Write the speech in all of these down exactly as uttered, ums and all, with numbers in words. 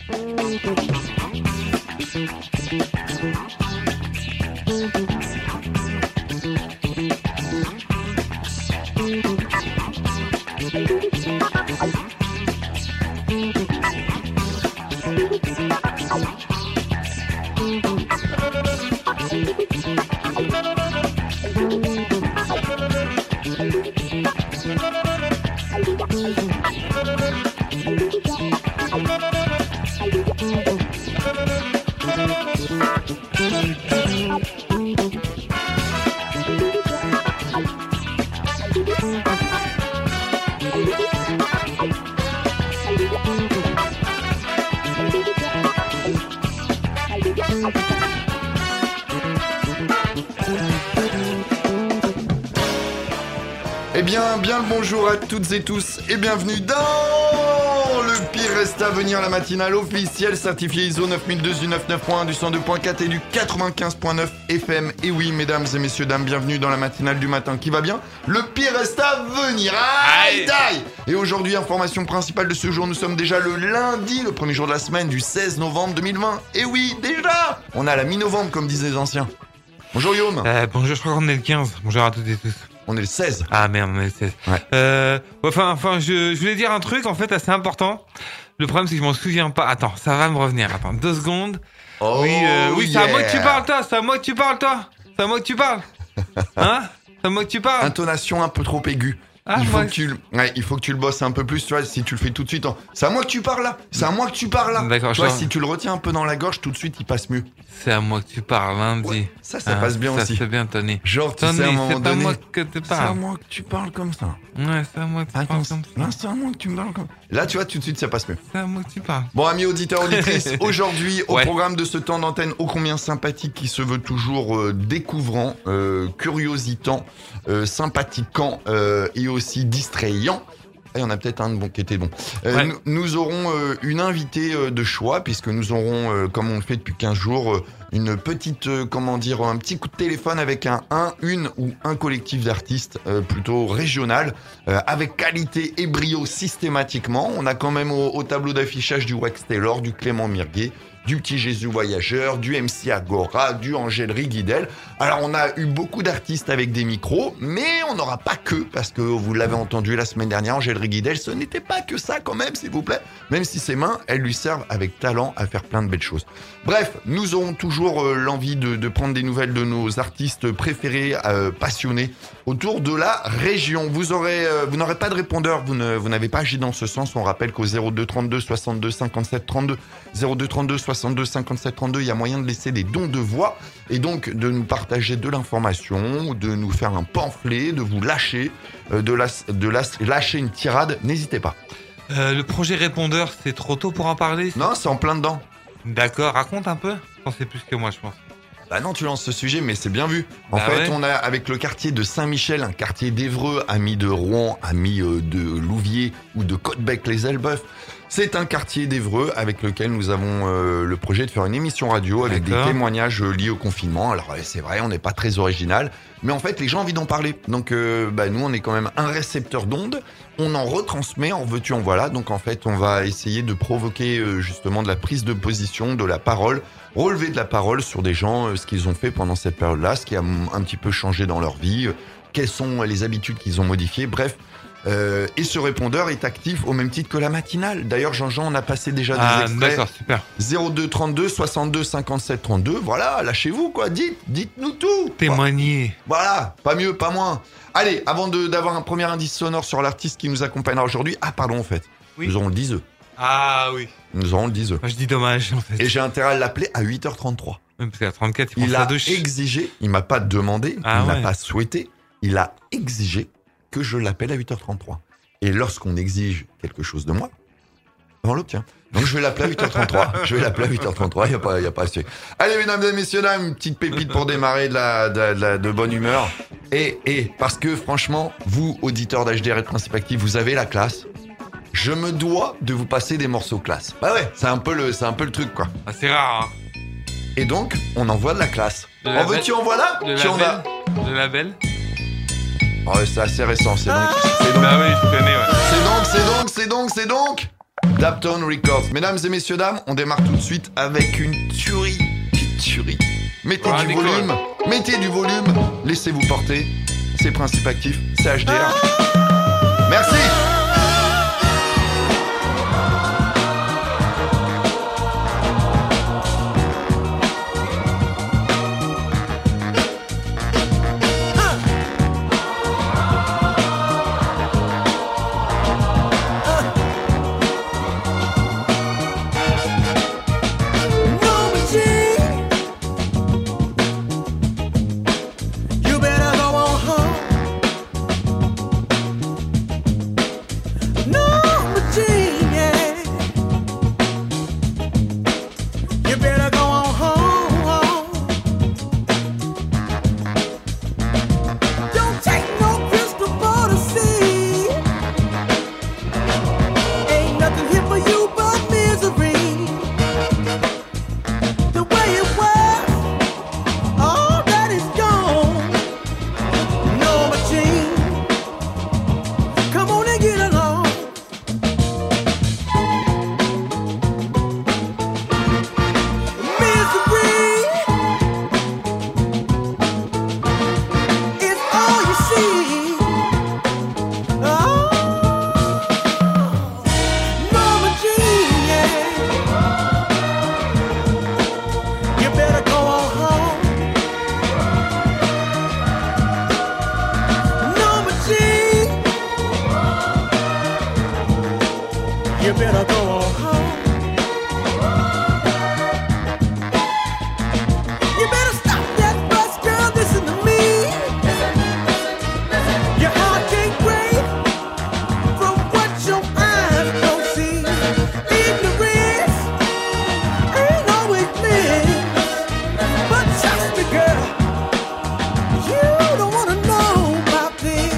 Eh bien, bien le bonjour à toutes et tous et bienvenue dans le pire reste à venir, la matinale officielle certifiée I S O neuf mille deux du quatre-vingt-neuf point un, du cent deux point quatre et du quatre-vingt-quinze point neuf F M. Et oui, mesdames et messieurs, dames, bienvenue dans la matinale du matin qui va bien. Le pire reste à venir. Aïe, aïe. Et aujourd'hui, information principale de ce jour, nous sommes déjà le lundi, le premier jour de la semaine du seize novembre deux mille vingt. Et oui, déjà, on a la mi-novembre comme disaient les anciens. Bonjour Guillaume. Euh, bonjour, je crois qu'on est le quinze. Bonjour à toutes et tous. On est le seize. Ah merde, on est le seize. Ouais. Euh, enfin, enfin, je, je voulais dire un truc en fait assez important. Le problème c'est que je m'en souviens pas. Attends, ça va me revenir. Attends, deux secondes. Oh, oui, euh, oui, yeah. c'est à moi que tu parles, toi. C'est à moi que tu parles, toi. C'est à moi que tu parles. Hein? C'est à moi que tu parles. Intonation un peu trop aiguë. Ah, il, faut moi, que tu, le- ouais, il faut que tu le bosses un peu plus, tu vois, si tu le fais tout de suite. En... C'est à moi que tu parles là. C'est à moi que tu parles là. D'accord, tu je vois, vois. si tu le retiens un peu dans la gorge, tout de suite, il passe mieux. C'est à moi que tu parles, hein, dis. Ouais, ça, ça Ah, passe bien ça aussi. c'est bien, Tony. Genre, tu Tony, sais, à un moment c'est à donné, moi que tu c'est à parles. moi que tu parles comme ça. Ouais, c'est à moi que tu Attends, parles comme là, ça. c'est à moi que tu me parles comme ça. Là, tu vois, tout de suite, ça passe mieux. C'est à moi que tu parles. Bon, amis auditeurs, auditrices, aujourd'hui, au Ouais. programme de ce temps d'antenne ô combien sympathique qui se veut toujours euh, découvrant, euh, curiositant, euh, sympathiquant euh, et aussi distrayant. Il y en a peut-être un de bon qui était bon. Euh, Ouais. nous, nous aurons euh, une invitée euh, de choix, puisque nous aurons, euh, comme on le fait depuis quinze jours, euh, une petite, euh, comment dire, un petit coup de téléphone avec un, un une ou un collectif d'artistes euh, plutôt régional, euh, avec qualité et brio systématiquement. On a quand même au, au tableau d'affichage du Wax Taylor, du Clément Mirguet, du Petit Jésus Voyageur, du M C Agora, du Angélerie Guidel. Alors on a eu beaucoup d'artistes avec des micros, mais on n'aura pas que, parce que vous l'avez entendu la semaine dernière, Angélerie Guidel, ce n'était pas que ça quand même, s'il vous plaît. Même si ses mains, elles lui servent avec talent à faire plein de belles choses. Bref, nous aurons toujours euh, l'envie de, de prendre des nouvelles de nos artistes préférés, euh, passionnés, autour de la région. Vous aurez, euh, vous n'aurez pas de répondeur, vous, ne, vous n'avez pas agi dans ce sens. On rappelle qu'au zéro deux trente-deux soixante-deux cinquante-sept trente-deux, zéro deux trente-deux soixante-deux cinquante-sept trente-deux, il y a moyen de laisser des dons de voix et donc de nous partager de l'information, de nous faire un pamphlet, de vous lâcher, euh, de, la, de la, lâcher une tirade. N'hésitez pas. Euh, le projet répondeur, c'est trop tôt pour en parler? Non, c'est en plein dedans. D'accord, raconte un peu. Je pense que c'est plus que moi, je pense. Bah non, tu lances ce sujet, mais c'est bien vu. En Bah fait, ouais. on a, avec le quartier de Saint-Michel, un quartier d'Évreux, ami de Rouen, ami euh, de Louviers ou de Côtebec-les-Elbeuf. C'est un quartier d'Évreux avec lequel nous avons euh, le projet de faire une émission radio avec D'accord. des témoignages euh, liés au confinement. Alors, ouais, c'est vrai, on n'est pas très original, mais en fait, les gens ont envie d'en parler. Donc, euh, bah, nous, on est quand même un récepteur d'ondes. On en retransmet, en veux-tu, en voilà. Donc, en fait, on va essayer de provoquer euh, justement de la prise de position, de la parole, relever de la parole sur des gens, euh, ce qu'ils ont fait pendant cette période-là, ce qui a m- un petit peu changé dans leur vie, euh, quelles sont les habitudes qu'ils ont modifiées, bref. Euh, et ce répondeur est actif au même titre que la matinale. D'ailleurs, Jean-Jean, on a passé déjà des Ah, extraits. d'accord, super. zéro deux trente-deux soixante-deux cinquante-sept trente-deux. Voilà, lâchez-vous, quoi. Dites, dites-nous tout. Témoigner. Voilà, pas mieux, pas moins. Allez, avant de, d'avoir un premier indice sonore sur l'artiste qui nous accompagnera aujourd'hui. Ah, pardon, en fait. Oui. Nous aurons le dix-eux. Ah oui. Nous aurons le dix-eux. Moi, je dis dommage, en fait. Et j'ai intérêt à l'appeler à huit heures trente-trois. Même parce qu'à trente-quatre, il prend Il sa a douche. exigé, il m'a pas demandé, Ah il ouais. m'a pas souhaité, il a exigé que je l'appelle à huit heures trente-trois. Et lorsqu'on exige quelque chose de moi, on l'obtient. Donc je vais l'appeler à huit heures trente-trois. Je vais l'appeler à huit heures trente-trois, il n'y a pas, il y a pas à suivre. Allez, mesdames et messieurs, là, une petite pépite pour démarrer de la, de, la- de la- de bonne humeur. Et, et, parce que franchement, vous, auditeurs d'H D R et de Principe Actif, vous avez la classe. Je me dois de vous passer des morceaux classe. Bah ouais, c'est un peu le, c'est un peu le truc, quoi. Ah, c'est rare, hein. Et donc, on envoie de la classe. Le En label- veux-tu, en voilà? Le Tu en label. as. Le label. Oh, c'est assez récent, c'est donc, c'est donc, Bah oui, je connais, ouais. c'est donc, c'est donc, c'est donc, c'est donc Daptone Records. Mesdames et messieurs, dames, on démarre tout de suite avec une tuerie. Une tuerie. Mettez Ah, du Nicole. volume. Mettez du volume. Laissez-vous porter. C'est Principe Actif. C'est H D R. Merci. You better go on home. You better go on home. You better stop that bus, girl. Listen to me. Your heart can't break from what your eyes don't see. Ignorance ain't always bliss, but trust me, girl. You don't wanna know about this.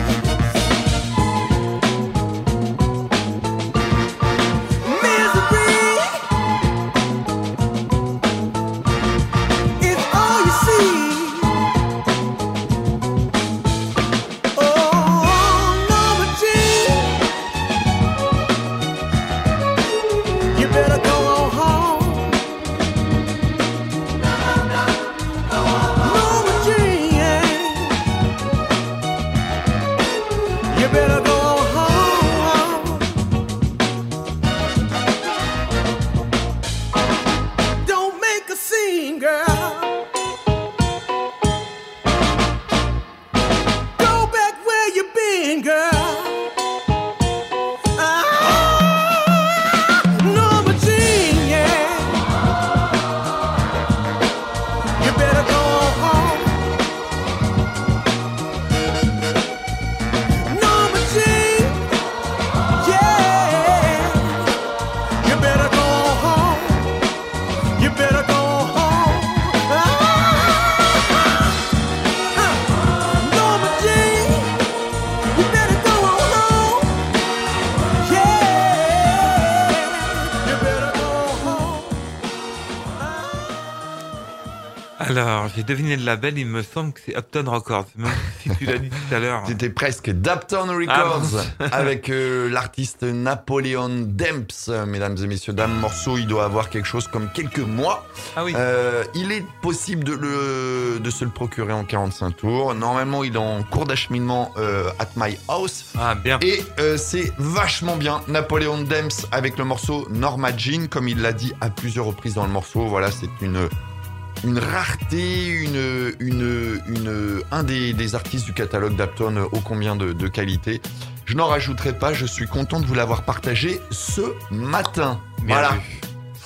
Alors, j'ai deviné le label, il me semble que c'est Upton Records, même si tu l'as dit tout à l'heure. C'était presque Daptone Records Ah avec euh, l'artiste Napoleon Demps. Mesdames et messieurs, dames, morceau, il doit avoir quelque chose comme quelques mois. Ah oui. Euh, il est possible de, le, de se le procurer en quarante-cinq tours. Normalement, il est en cours d'acheminement euh, at my house. Ah, bien. Et euh, c'est vachement bien. Napoleon Demps avec le morceau Norma Jean, comme il l'a dit à plusieurs reprises dans le morceau. Voilà, c'est une... Une rareté, une, une, une, un des, des artistes du catalogue d'Upton ô combien de, de qualité. Je n'en rajouterai pas, je suis content de vous l'avoir partagé ce matin. Bien voilà. vu.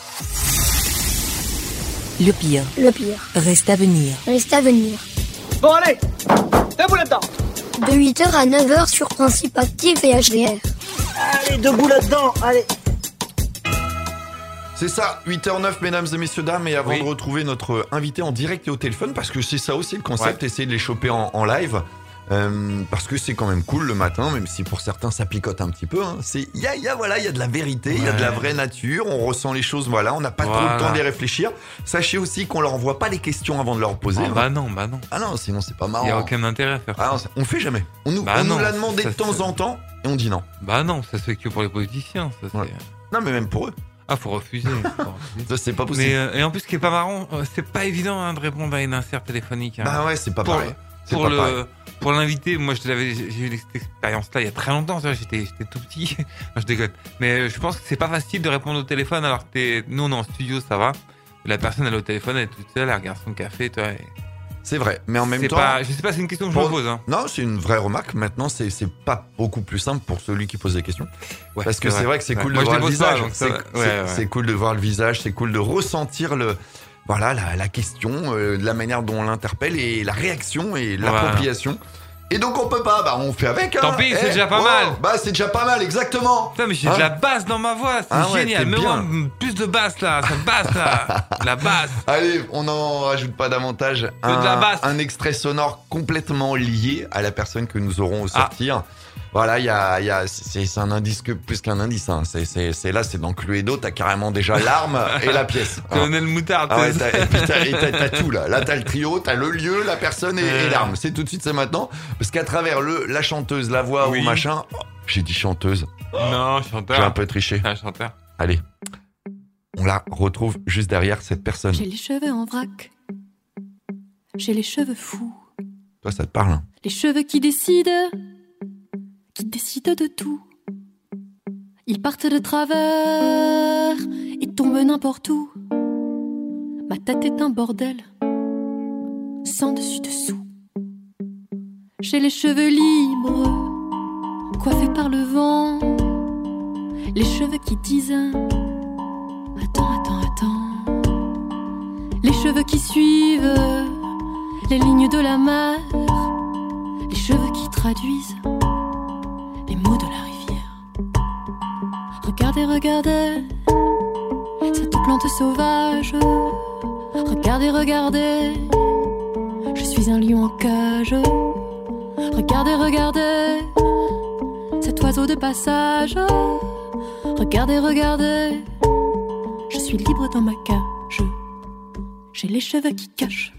Le pire Le pire reste à venir. reste à venir. Bon allez, debout là-dedans. De huit heures à neuf heures sur Principe Actif et H D R. Allez, debout là-dedans, allez. C'est ça, huit heures neuf, mesdames et messieurs, dames. Et avant Oui. de retrouver notre invité en direct et au téléphone, parce que c'est ça aussi le concept, Ouais. essayer de les choper en, en live. Euh, parce que c'est quand même cool le matin, même si pour certains ça picote un petit peu. Hein. C'est, il y a, y a, voilà, il y a de la vérité, il y a de la Ouais. vraie nature. On ressent les choses, voilà. On n'a pas trop Voilà. le temps d'y réfléchir. Sachez aussi qu'on leur envoie pas les questions avant de leur poser. Ah, hein. bah non, bah non. Ah non, sinon c'est pas Il marrant. n'y a aucun intérêt à faire ça. Ah non, c'est- on fait jamais. On nous, Bah on nous non, l'a demandé ça, de temps c'est- en temps et on dit non. Bah non, ça se fait que pour les politiciens. Ça, Ouais. c'est... Non, mais même pour eux. Ah, faut refuser. Faut refuser. Ça, c'est pas possible. Mais, euh, et en plus, ce qui est pas marrant, euh, c'est pas évident hein, de répondre à une insert téléphonique. Hein. Bah ouais, c'est pas Pour- pareil. C'est Pour pas le, pareil. pour l'invité, moi, je l'avais, j'ai j'ai eu cette expérience-là il y a très longtemps. tu vois, J'étais, j'étais tout petit. Non, je déconne. Mais euh, je pense que c'est pas facile de répondre au téléphone alors que t'es, nous, on est en studio, ça va. La personne, elle est au téléphone, elle est toute seule, elle regarde son café, toi. et- C'est vrai. Mais en même c'est temps. pas, je sais pas, c'est une question que je me Pour- pose. Hein. Non, c'est une vraie remarque. Maintenant, c'est c'est pas beaucoup plus simple pour celui qui pose des questions. Ouais, Parce que c'est vrai que c'est Ouais. cool Moi, de je voir les le pose pas, visage. donc ça C'est va. c'est- Ouais, ouais. c'est cool de voir le visage, c'est cool de ressentir le, voilà, la, la question, euh, la manière dont on l'interpelle et la réaction et l'appropriation. Et donc on peut pas, bah on fait avec. Hein. Tant pis, c'est déjà pas mal. Bah c'est déjà pas mal, exactement. Putain, mais j'ai Hein de la basse dans ma voix, c'est Ah ouais, génial. t'es Mets-moi bien. plus de basse là, cette basse là, la basse. Allez, on n'en rajoute pas davantage. Un, de la basse. un extrait sonore complètement lié à la personne que nous aurons au sortir. Voilà, il y a, il y a, c'est c'est un indice que plus qu'un indice. Hein. C'est c'est c'est là, c'est dans Cluedo, t'as carrément déjà l'arme et la pièce. Hein. Colonel Moutarde. Ah ouais, t'es- t'as, et puis t'as, et t'as- t'as tout là. Là, t'as le trio, t'as le lieu, la personne et, et l'arme. C'est tout de suite, c'est maintenant. Parce qu'à travers le, la chanteuse, la voix Oui. ou machin, oh, j'ai dit chanteuse, Non, chanteur. j'ai un peu triché. Un chanteur. Allez, on la retrouve juste derrière cette personne. J'ai les cheveux en vrac. J'ai les cheveux fous. Toi, ça te parle hein. Les cheveux qui décident. Qui décident de tout. Ils partent de travers. Ils tombent n'importe où. Ma tête est un bordel. Sans dessus dessous. J'ai les cheveux libres. Coiffés par le vent. Les cheveux qui disent. Attends, attends, attends. Les cheveux qui suivent les lignes de la mer. Les cheveux qui traduisent les mots de la rivière. Regardez, regardez cette plante sauvage. Regardez, regardez, je suis un lion en cage. Regardez, regardez cet oiseau de passage. Regardez, regardez, je suis libre dans ma cage. J'ai les cheveux qui cachent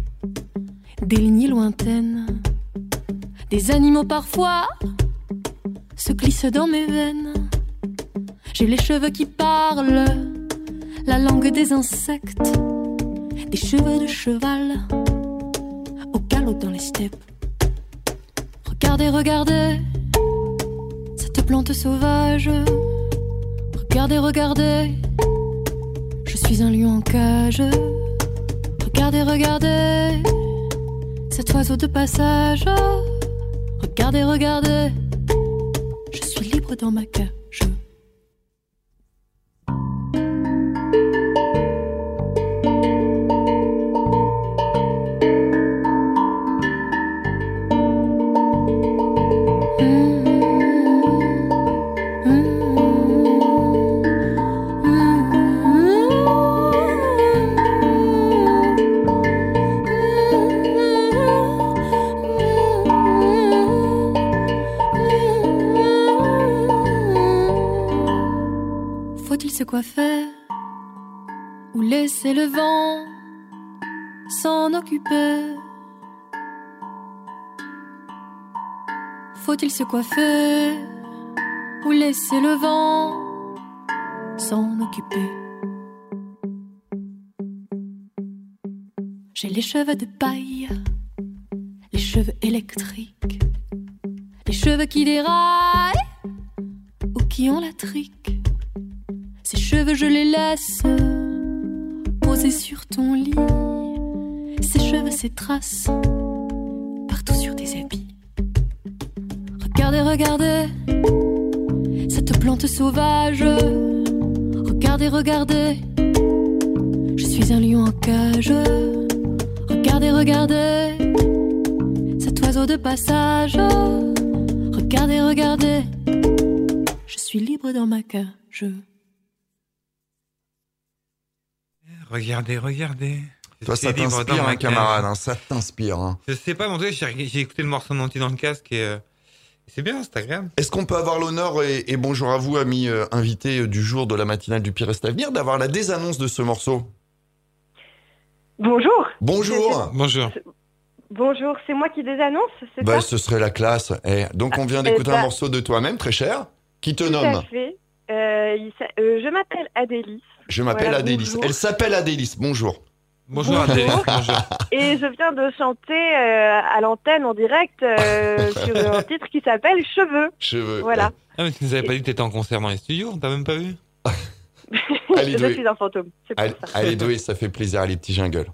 des lignes lointaines. Des animaux parfois se glissent dans mes veines. J'ai les cheveux qui parlent la langue des insectes. Des cheveux de cheval au galop dans les steppes. Regardez, regardez cette plante sauvage. Regardez, regardez, je suis un lion en cage. Regardez, regardez cet oiseau de passage. Regardez, regardez, je suis libre dans ma cage. Faut-il se coiffer ou laisser le vent s'en occuper? Faut-il se coiffer ou laisser le vent s'en occuper? J'ai les cheveux de paille, les cheveux électriques, les cheveux qui déraillent ou qui ont la trique. Ces cheveux je les laisse posés sur ton lit. Ces cheveux, ces traces partout sur tes habits. Regardez, regardez cette plante sauvage. Regardez, regardez, je suis un lion en cage. Regardez, regardez cet oiseau de passage. Regardez, regardez, je suis libre dans ma cage. Regardez, regardez. Je Toi, suis ça libre dans t'inspire, ma hein, cage. camarade. Hein, ça t'inspire. Hein. Je sais pas, mon Dieu, j'ai, j'ai écouté le morceau d'Anti dans le casque et euh, c'est bien, c'est agréable. Est-ce qu'on peut avoir l'honneur, et, et bonjour à vous, amis euh, invités euh, du jour de la matinale du Pire Reste à venir, d'avoir la désannonce de ce morceau? Bonjour. Bonjour. Bonjour. Bonjour, c'est moi qui désannonce, c'est Bah, ça? ce serait la classe. Eh, donc, on vient Eh d'écouter bah- un morceau de toi-même, très cher, qui te Tout nomme. à fait. Euh, il s'a- euh, je m'appelle Adélis Je m'appelle Voilà, Adélis. bonjour. Elle s'appelle Adélis. Bonjour. Bonjour, Bonjour. Adèle. Bonjour. et je viens de chanter euh, à l'antenne en direct euh, sur un titre qui s'appelle Cheveux. Cheveux. Voilà. Ah, mais tu nous avais pas dit que t'étais en concert dans les studios, on t'a même pas vu? Allez, je Doué. suis un fantôme, c'est pour Allez, ça. allez, Doué, ça fait plaisir. Allez, petits jingles.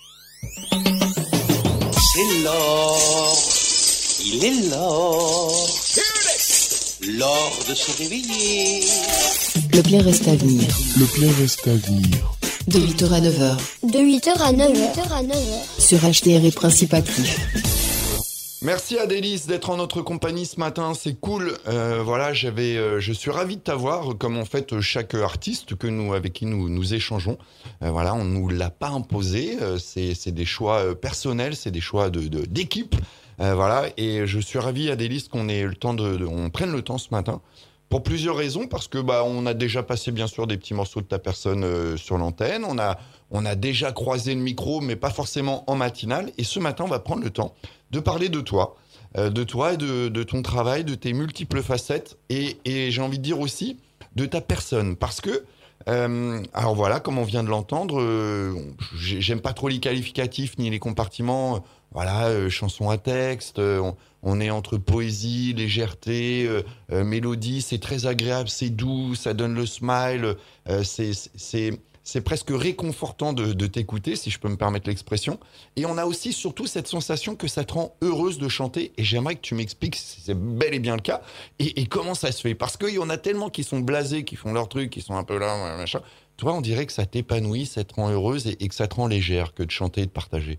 C'est l'or, il est l'or, l'or de se réveiller. Le bien reste à venir. Le plein reste à venir. De huit heures à neuf heures. De huit heures à neuf heures. Sur H D R et Principe Actif. Merci Adélis d'être en notre compagnie ce matin, c'est cool. Euh, voilà, j'avais, euh, je suis ravi de t'avoir, comme en fait chaque artiste que nous, avec qui nous, nous échangeons. Euh, voilà, on nous l'a pas imposé, euh, c'est, c'est des choix euh, personnels, c'est des choix de, de d'équipe. Euh, voilà, et je suis ravi Adélis qu'on ait le temps de, de, on prenne le temps ce matin. Pour plusieurs raisons, parce que bah on a déjà passé bien sûr des petits morceaux de ta personne euh, sur l'antenne, on a on a déjà croisé le micro, mais pas forcément en matinale. Et ce matin, on va prendre le temps de parler de toi, euh, de toi et de, de ton travail, de tes multiples facettes, et, et j'ai envie de dire aussi de ta personne, parce que euh, alors voilà, comme on vient de l'entendre, euh, j'ai- j'aime pas trop les qualificatifs ni les compartiments. Voilà, euh, chanson à texte, euh, on, on est entre poésie, légèreté, euh, euh, mélodie, c'est très agréable, c'est doux, ça donne le smile, euh, c'est, c'est, c'est presque réconfortant de, de t'écouter, si je peux me permettre l'expression. Et on a aussi surtout cette sensation que ça te rend heureuse de chanter, et j'aimerais que tu m'expliques si c'est bel et bien le cas, et, et comment ça se fait. Parce qu'il y en a tellement qui sont blasés, qui font leur truc, qui sont un peu là, machin. Toi, on dirait que ça t'épanouit, ça te rend heureuse, et, et que ça te rend légère que de chanter et de partager.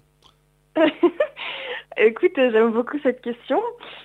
Écoute, euh, j'aime beaucoup cette question.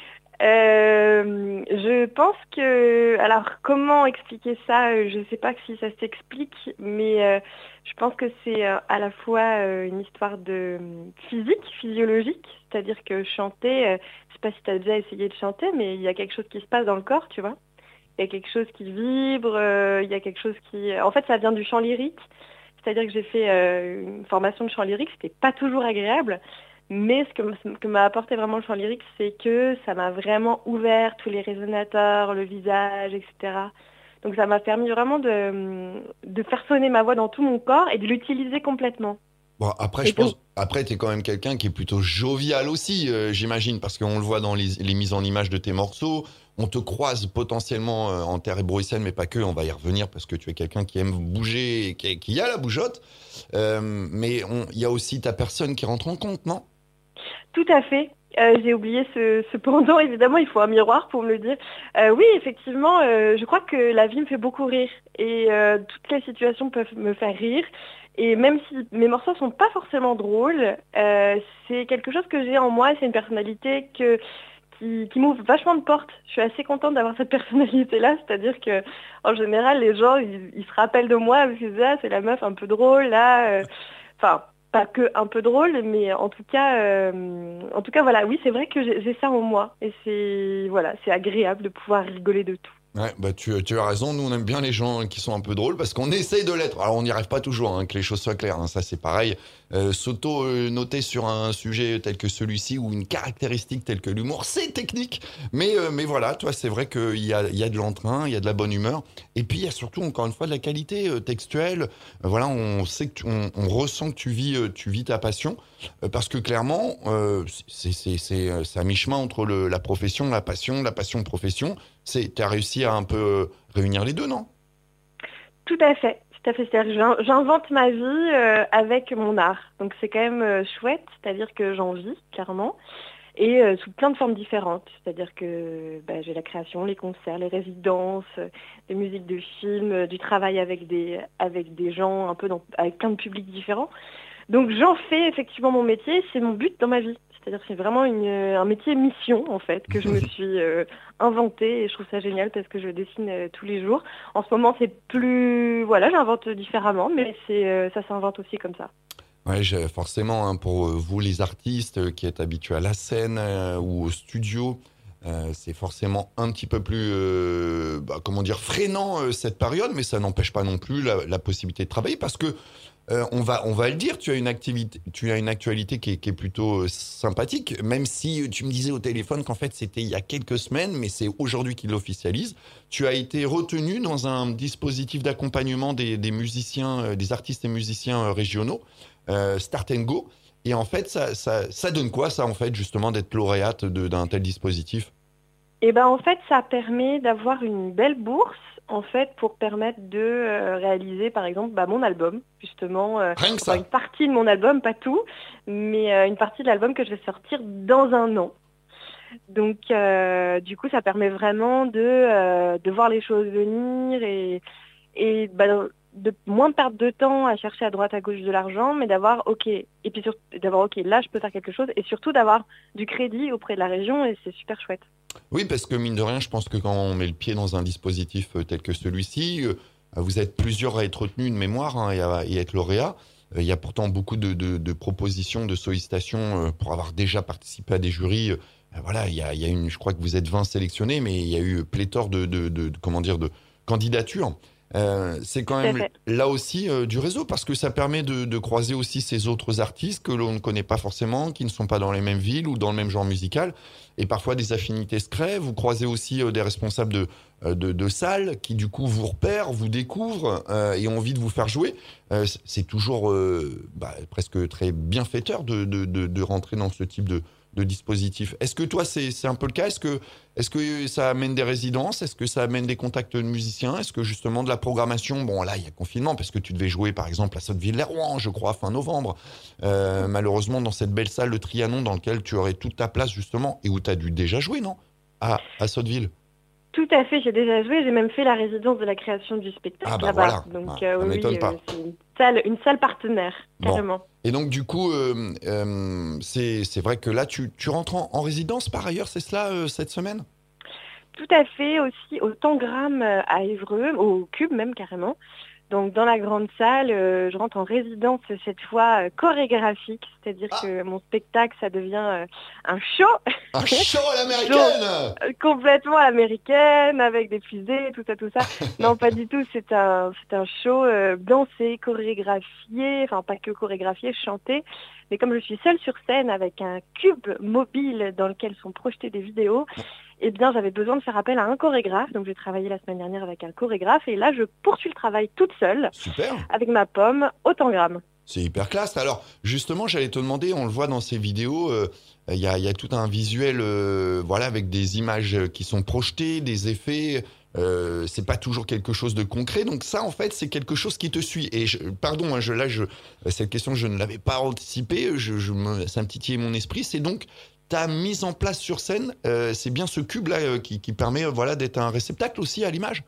Euh, je pense que, alors comment expliquer ça? euh, Je ne sais pas si ça s'explique, mais euh, je pense que c'est euh, à la fois euh, une histoire de euh, physique, physiologique, c'est-à-dire que chanter, euh, je sais pas si tu as déjà essayé de chanter, mais il y a quelque chose qui se passe dans le corps, tu vois. Il y a quelque chose qui vibre, euh, il y a quelque chose qui... En fait, ça vient du chant lyrique, c'est-à-dire que j'ai fait euh, une formation de chant lyrique, c'était pas toujours agréable. Mais ce que, m- ce que m'a apporté vraiment le chant lyrique, c'est que ça m'a vraiment ouvert tous les résonateurs, le visage, et cetera. Donc ça m'a permis vraiment de, de faire sonner ma voix dans tout mon corps et de l'utiliser complètement. Bon, après, Et je pense, donc- après, t'es quand même quelqu'un qui est plutôt jovial aussi, euh, j'imagine, parce qu'on le voit dans les, les mises en image de tes morceaux. On te croise potentiellement euh, en terre ébrossaine, mais pas que. On va y revenir parce que tu es quelqu'un qui aime bouger et qui, qui a la bougeotte. Euh, mais on- il y a aussi ta personne qui rentre en compte, non? Tout à fait. Euh, j'ai oublié ce, ce pendant, évidemment, il faut un miroir pour me le dire. Euh, oui, effectivement, euh, je crois que la vie me fait beaucoup rire et euh, toutes les situations peuvent me faire rire. Et même si mes morceaux sont pas forcément drôles, euh, c'est quelque chose que j'ai en moi, c'est une personnalité que, qui, qui m'ouvre vachement de portes. Je suis assez contente d'avoir cette personnalité-là, c'est-à-dire que en général, les gens, ils, ils se rappellent de moi, parce qu'ils se disent, ah, c'est la meuf un peu drôle, là. euh. Enfin, pas que un peu drôle, mais en tout cas, euh, en tout cas, voilà, oui, c'est vrai que j'ai j'ai ça en moi, et c'est voilà, c'est agréable de pouvoir rigoler de tout. Ouais, bah tu, tu as raison. Nous, on aime bien les gens qui sont un peu drôles parce qu'on essaye de l'être. Alors, on n'y arrive pas toujours, hein, que les choses soient claires. Hein, ça, c'est pareil. Euh, S'auto-noter sur un sujet tel que celui-ci ou une caractéristique telle que l'humour, c'est technique. Mais, euh, mais voilà, toi, c'est vrai qu'il y a, il y a de l'entrain, il y a de la bonne humeur. Et puis, il y a surtout, encore une fois, de la qualité euh, textuelle. Euh, voilà, on sait que tu- on, on ressent que tu vis, euh, tu vis ta passion. Euh, parce que clairement, euh, c'est c'est- c'est, euh, c'est à mi-chemin entre le, la profession, la passion, la passion, profession. Tu as réussi à un peu euh, réunir les deux, non? Tout à fait, tout à fait. C'est-à-dire que j'in- j'invente ma vie euh, avec mon art, donc c'est quand même euh, chouette. C'est-à-dire que j'en vis clairement et euh, sous plein de formes différentes. C'est-à-dire que bah, j'ai la création, les concerts, les résidences, euh, des musiques de films, euh, du travail avec des avec des gens un peu dans, avec plein de publics différents. Donc j'en fais effectivement mon métier, c'est mon but dans ma vie. C'est-à-dire que c'est vraiment une, un métier mission en fait que je me suis euh, inventé et je trouve ça génial parce que je dessine euh, tous les jours. En ce moment c'est plus, voilà, j'invente différemment, mais c'est euh, ça s'invente aussi comme ça. Ouais, j'ai- forcément, hein, pour euh, vous les artistes euh, qui êtes habitués à la scène euh, ou au studio, euh, c'est forcément un petit peu plus, euh, bah, comment dire, freinant euh, cette période, mais ça n'empêche pas non plus la, la possibilité de travailler parce que euh, on, va, on va le dire, tu as une, activité, tu as une actualité qui est, qui est plutôt euh, sympathique, même si tu me disais au téléphone qu'en fait c'était il y a quelques semaines, mais c'est aujourd'hui qu'ils l'officialisent. Tu as été retenu dans un dispositif d'accompagnement des, des musiciens, euh, des artistes et musiciens euh, régionaux, euh, Start and Go. Et en fait, ça, ça, ça donne quoi, ça, en fait, justement, d'être lauréate de, d'un tel dispositif? Et ben en fait, ça permet d'avoir une belle bourse, en fait, pour permettre de euh, réaliser, par exemple, bah, mon album, justement. Euh, Rien que enfin, ça. une partie de mon album, pas tout, mais euh, une partie de l'album que je vais sortir dans un an. Donc, euh, du coup, ça permet vraiment de, euh, de voir les choses venir et, et bah, de moins perdre de temps à chercher à droite à gauche de l'argent, mais d'avoir ok et puis surtout d'avoir ok là je peux faire quelque chose et surtout d'avoir du crédit auprès de la région et c'est super chouette. Oui, parce que mine de rien, je pense que quand on met le pied dans un dispositif euh, tel que celui-ci, euh, vous êtes plusieurs à être retenus de mémoire hein, et, à, et à être lauréat. Euh, il y a pourtant beaucoup de, de, de propositions, de sollicitations euh, pour avoir déjà participé à des jurys. Euh, voilà, il y a, il y a une, je crois que vous êtes vingt sélectionnés, mais il y a eu pléthore de, de, de, de comment dire, de candidatures. Euh, c'est quand même là aussi euh, du réseau parce que ça permet de, de croiser aussi ces autres artistes que l'on ne connaît pas forcément, qui ne sont pas dans les mêmes villes ou dans le même genre musical et parfois des affinités se créent. Vous croisez aussi euh, des responsables de, euh, de, de salles qui du coup vous repèrent, vous découvrent euh, et ont envie de vous faire jouer. Euh, c'est toujours euh, bah, presque très bienfaiteur de, de, de, de rentrer dans ce type de de dispositifs. Est-ce que toi, c'est, c'est un peu le cas? Est-ce que, est-ce que ça amène des résidences? Est-ce que ça amène des contacts de musiciens? Est-ce que justement de la programmation? Bon, là, il y a confinement parce que tu devais jouer, par exemple, à Sotteville-les-Rouen, je crois, fin novembre. Euh, malheureusement, dans cette belle salle, le Trianon, dans laquelle tu aurais toute ta place, justement, et où tu as dû déjà jouer, non? À, à Sotteville. Tout à fait, j'ai déjà joué, j'ai même fait la résidence de la création du spectacle ah bah là-bas. Voilà. Donc ah, euh, ça oui, m'étonne euh, pas. c'est une salle, une salle partenaire, carrément. Bon. Et donc du coup, euh, euh, c'est, c'est vrai que là, tu, tu rentres en, en résidence par ailleurs, c'est cela, euh, cette semaine? Tout à fait, aussi au Tangram euh, à Évreux, au Cube même carrément. Donc dans la grande salle, euh, je rentre en résidence cette fois euh, chorégraphique, c'est-à-dire Ah. que mon spectacle, ça devient euh, un show. Un show à l'américaine. Euh, complètement à l'américaine, avec des fusées, tout ça, tout ça. Non, pas du tout, c'est un, c'est un show euh, dansé, chorégraphié, enfin pas que chorégraphié, chanté. Mais comme je suis seule sur scène avec un cube mobile dans lequel sont projetées des vidéos, eh bien j'avais besoin de faire appel à un chorégraphe. Donc j'ai travaillé la semaine dernière avec un chorégraphe et là je poursuis le travail toute seule. Super. Avec ma pomme au tangram. C'est hyper classe. Alors, justement, j'allais te demander, on le voit dans ces vidéos, il euh, y, a, y a tout un visuel euh, voilà, avec des images qui sont projetées, des effets. Euh, c'est pas toujours quelque chose de concret. Donc ça, en fait, c'est quelque chose qui te suit. Et je, pardon, hein, je, là, je, cette question, je ne l'avais pas anticipée. Je, je me, ça me titillait mon esprit. C'est donc ta mise en place sur scène. Euh, c'est bien ce cube-là euh, qui, qui permet euh, voilà, d'être un réceptacle aussi à l'image.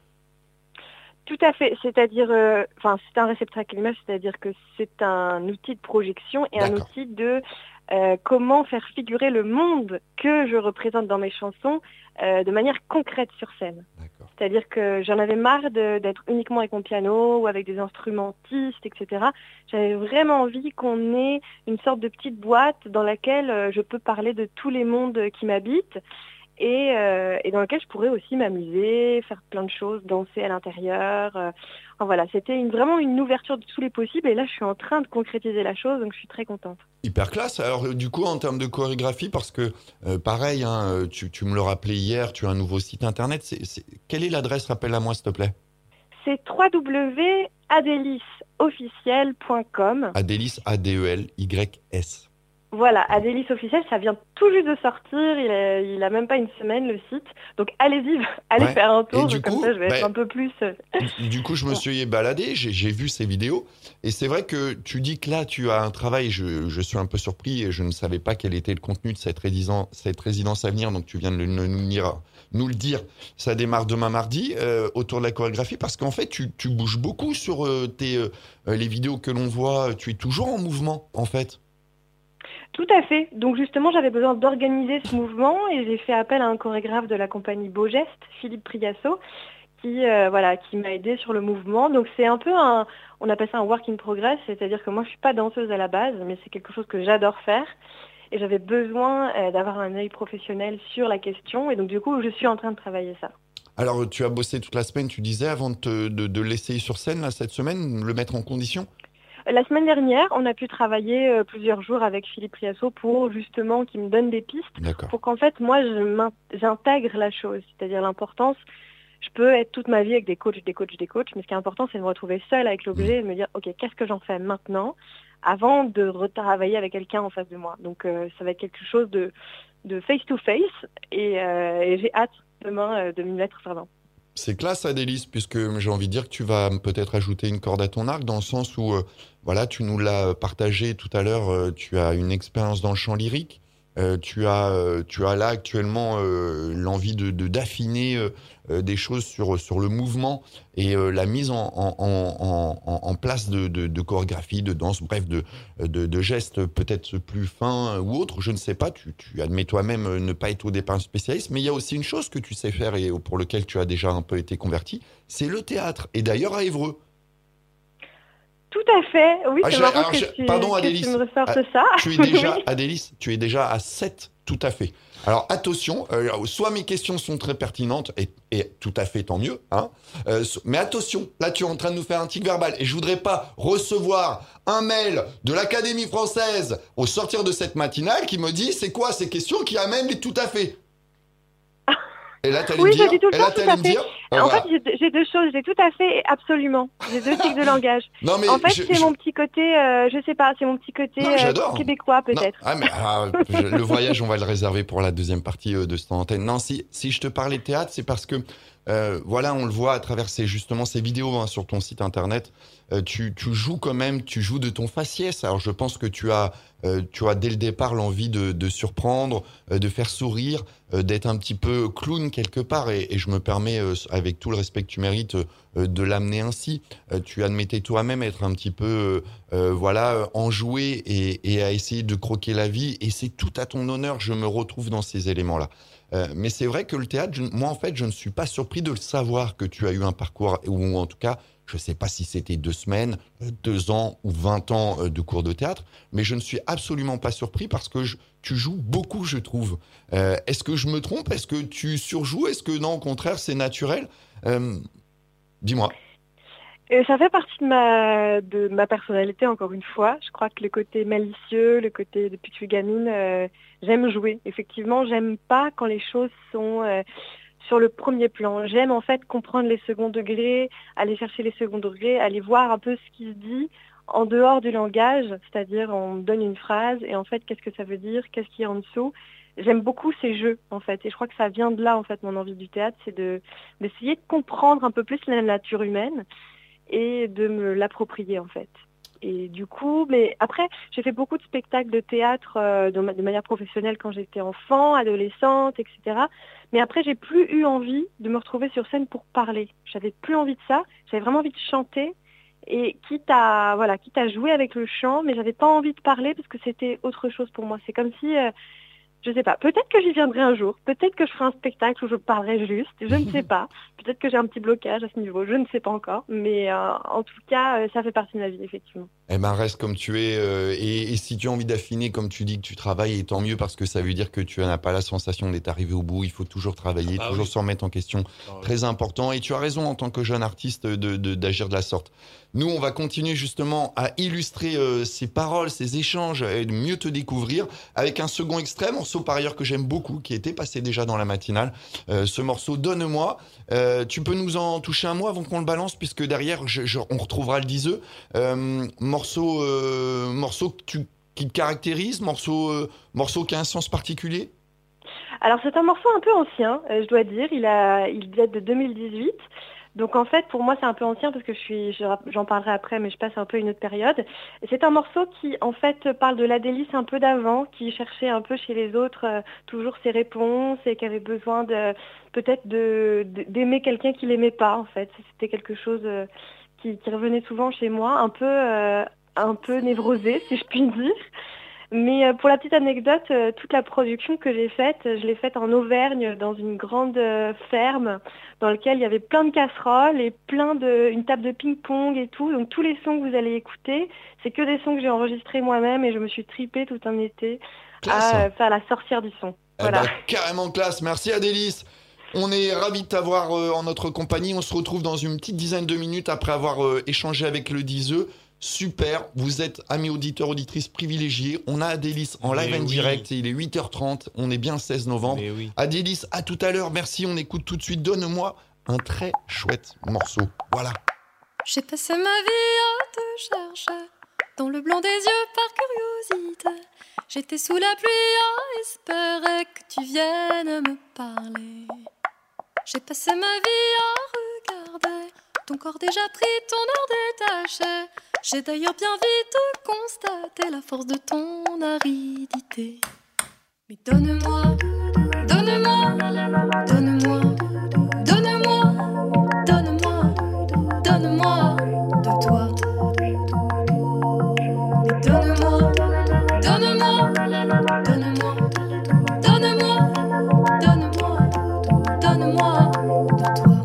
Tout à fait, c'est-à-dire, euh, enfin, c'est un réceptacle image, c'est-à-dire que c'est un outil de projection et D'accord. un outil de euh, comment faire figurer le monde que je représente dans mes chansons euh, de manière concrète sur scène. D'accord. C'est-à-dire que j'en avais marre de, d'être uniquement avec mon piano ou avec des instrumentistes, et cetera. J'avais vraiment envie qu'on ait une sorte de petite boîte dans laquelle euh, je peux parler de tous les mondes qui m'habitent. Et, euh, et dans lequel je pourrais aussi m'amuser, faire plein de choses, danser à l'intérieur. Euh, enfin, voilà, c'était une, vraiment une ouverture de tous les possibles. Et là, je suis en train de concrétiser la chose, donc je suis très contente. Hyper classe. Alors, euh, du coup, en termes de chorégraphie, parce que, euh, pareil, hein, tu, tu me le rappelais hier, tu as un nouveau site internet. C'est, c'est... Quelle est l'adresse? Rappelle-la-moi, s'il te plaît. C'est w w w point adelis officiel point com. Adelis, A D E L Y S. Voilà, Adelis Officiel, ça vient tout juste de sortir, il a, il a même pas une semaine le site, donc allez-y, allez Ouais. faire un tour, Et du comme coup, ça je vais bah, être un peu plus... Du, du coup, je me suis baladé, j'ai, j'ai vu ces vidéos, et c'est vrai que tu dis que là, tu as un travail, je, je suis un peu surpris, et je ne savais pas quel était le contenu de cette résidence, cette résidence à venir, donc tu viens de le, nous, nous dire, nous le dire, ça démarre demain mardi, euh, autour de la chorégraphie, parce qu'en fait, tu, tu bouges beaucoup sur euh, tes, euh, les vidéos que l'on voit, tu es toujours en mouvement, en fait. Tout à fait. Donc justement, j'avais besoin d'organiser ce mouvement et j'ai fait appel à un chorégraphe de la compagnie Beau Geste, Philippe Priasso, qui euh, voilà, qui m'a aidé sur le mouvement. Donc c'est un peu un, on appelle ça un work in progress, c'est-à-dire que moi je suis pas danseuse à la base, mais c'est quelque chose que j'adore faire. Et j'avais besoin euh, d'avoir un œil professionnel sur la question. Et donc du coup, je suis en train de travailler ça. Alors, tu as bossé toute la semaine, tu disais, avant de, te, de, de l'essayer sur scène, là, cette semaine, le mettre en condition? La semaine dernière, on a pu travailler euh, plusieurs jours avec Philippe Riasso pour justement qu'il me donne des pistes D'accord. pour qu'en fait, moi, je m'in- j'intègre la chose, c'est-à-dire l'importance. Je peux être toute ma vie avec des coachs, des coachs, des coachs, mais ce qui est important, c'est de me retrouver seule avec l'objet et de me dire, ok, qu'est-ce que j'en fais maintenant avant de retravailler avec quelqu'un en face de moi. Donc, euh, ça va être quelque chose de, de face-to-face et, euh, et j'ai hâte demain euh, de m'y mettre vraiment. C'est classe, Adélis, puisque j'ai envie de dire que tu vas peut-être ajouter une corde à ton arc, dans le sens où, euh, voilà, tu nous l'as partagé tout à l'heure, euh, tu as une expérience dans le chant lyrique, euh, tu as, euh, tu as là actuellement euh, l'envie de, de- d'affiner euh, euh, des choses sur, sur le mouvement et euh, la mise en, en, en, en, en place de, de, de chorégraphie, de danse, bref, de, de, de gestes peut-être plus fins ou autres, je ne sais pas, tu, tu admets toi-même euh, ne pas être au départ un spécialiste, mais il y a aussi une chose que tu sais faire et pour lequel tu as déjà un peu été converti, c'est le théâtre, et d'ailleurs à Évreux. Tout à fait, oui, Ah, c'est je- marrant alors, que, je- tu, pardon, que Adélis. tu me ressortes Ah, ça. Tu es déjà, Oui. Adélis, tu es déjà à sept, tout à fait. Alors attention, euh, soit mes questions sont très pertinentes, et, et tout à fait tant mieux, hein, euh, so- mais attention, là tu es en train de nous faire un tic verbal, et je voudrais pas recevoir un mail de l'Académie française au sortir de cette matinale qui me dit c'est quoi ces questions qui amènent les tout à fait. Et là t'allais Oui, me je dire, dis tout le et là temps tout t'allais à me fait. dire, euh, En voilà. fait, j'ai deux- j'ai deux choses. J'ai tout à fait et absolument. J'ai deux cycles de langage. Non mais En fait, je- c'est je- mon petit côté, euh, je sais pas, c'est mon petit côté Non, mais euh, j'adore. québécois Non, peut-être. ah, mais, ah, je- le voyage, on va le réserver pour la deuxième partie euh, de cette antenne. Non, si, si je te parlais de théâtre, c'est parce que, euh, voilà, on le voit à travers ces, justement ces vidéos hein, sur ton site internet. Euh, tu, tu joues quand même, tu joues de ton faciès. Alors, je pense que tu as, euh, tu as dès le départ l'envie de, de surprendre, euh, de faire sourire, euh, d'être un petit peu clown quelque part. Et, et je me permets, euh, avec tout le respect que tu mérites, euh, de l'amener ainsi. Euh, tu admettais toi-même être un petit peu, euh, euh, voilà, euh, enjoué et, et à essayer de croquer la vie. Et c'est tout à ton honneur. Je me retrouve dans ces éléments-là. Euh, mais c'est vrai que le théâtre, je- moi en fait, je ne suis pas surpris de le savoir que tu as eu un parcours, ou en tout cas, je ne sais pas si c'était deux semaines, euh, deux ans ou vingt ans euh, de cours de théâtre, mais je ne suis absolument pas surpris parce que je- tu joues beaucoup, je trouve. Euh, est-ce que je me trompe? Est-ce que tu surjoues? Est-ce que non, au contraire, c'est naturel? Euh, Dis-moi. Et ça fait partie de ma, de ma personnalité, encore une fois. Je crois que le côté malicieux, le côté depuis que je suis gamine, euh, j'aime jouer. Effectivement, j'aime pas quand les choses sont euh, sur le premier plan. J'aime en fait comprendre les seconds degrés, aller chercher les seconds degrés, aller voir un peu ce qui se dit en dehors du langage, c'est-à-dire on me donne une phrase et en fait qu'est-ce que ça veut dire, qu'est-ce qu'il y a en dessous. J'aime beaucoup ces jeux en fait et je crois que ça vient de là en fait mon envie du théâtre, c'est de d'essayer de comprendre un peu plus la nature humaine et de me l'approprier en fait. Et du coup, mais après, j'ai fait beaucoup de spectacles de théâtre euh, de, ma- de manière professionnelle quand j'étais enfant, adolescente, et cetera. Mais après, j'ai plus eu envie de me retrouver sur scène pour parler. J'avais plus envie de ça. J'avais vraiment envie de chanter. Et quitte à, voilà, quitte à jouer avec le chant, mais j'avais pas envie de parler parce que c'était autre chose pour moi. C'est comme si, euh, je sais pas, peut-être que j'y viendrai un jour, peut-être que je ferai un spectacle où je parlerai juste, je ne sais pas. Peut-être que j'ai un petit blocage à ce niveau, je ne sais pas encore. Mais euh, en tout cas, euh, ça fait partie de ma vie, effectivement. Eh ben, reste comme tu es. euh, et, et si tu as envie d'affiner, comme tu dis que tu travailles, et tant mieux parce que ça veut dire que tu n'as pas la sensation d'être arrivé au bout. Il faut toujours travailler, Ah bah toujours oui. se remettre en question. Ah ouais. Très important. Et tu as raison en tant que jeune artiste de, de- d'agir de la sorte. Nous, on va continuer justement à illustrer euh, ces paroles, ces échanges, et de mieux te découvrir avec un second extrait, morceau par ailleurs que j'aime beaucoup, qui était passé déjà dans la matinale. Euh, ce morceau, Donne-moi. Euh, tu peux nous en toucher un mot avant qu'on le balance, puisque derrière, je- je- on retrouvera le diseux. Euh, morceau, euh, morceau que tu- qui te caractérise, morceau, euh, morceau qui a un sens particulier. Alors c'est un morceau un peu ancien, euh, je dois dire. Il a, il date de deux mille dix-huit. Donc en fait, pour moi, c'est un peu ancien parce que je suis, je- j'en parlerai après, mais je passe un peu à une autre période. Et c'est un morceau qui, en fait, parle de l'Adélis un peu d'avant, qui cherchait un peu chez les autres euh, toujours ses réponses et qui avait besoin de, peut-être de, de- d'aimer quelqu'un qui l'aimait pas. En fait, c'était quelque chose euh, qui, qui revenait souvent chez moi, un peu, euh, un peu névrosé, si je puis dire. Mais euh, pour la petite anecdote, euh, toute la production que j'ai faite, euh, je l'ai faite en Auvergne, dans une grande euh, ferme, dans laquelle il y avait plein de casseroles et plein de, une table de ping-pong et tout. Donc tous les sons que vous allez écouter, c'est que des sons que j'ai enregistrés moi-même et je me suis tripée tout un été Classe. à euh, faire la sorcière du son. Eh Voilà. ben, carrément classe. Merci Adélis. On est ravis de t'avoir euh, en notre compagnie. On se retrouve dans une petite dizaine de minutes après avoir euh, échangé avec le diseux Super, vous êtes amis auditeurs, auditrices privilégiés. On a Adélis en live Mais en oui. direct. Il est huit heures trente. On est bien le seize novembre. Mais oui. Adélis, à tout à l'heure. Merci, on écoute tout de suite. Donne-moi un très chouette morceau. Voilà. J'ai passé ma vie à te chercher dans le blanc des yeux par curiosité. J'étais sous la pluie à espérer que tu viennes me parler. J'ai passé ma vie à regarder ton corps déjà pris, ton air détaché. J'ai d'ailleurs bien vite constaté la force de ton aridité. Mais donne-moi, donne-moi, donne-moi, donne-moi, donne-moi, donne-moi de toi. Mais donne-moi, donne-moi, donne-moi, donne-moi, donne-moi, donne-moi de toi.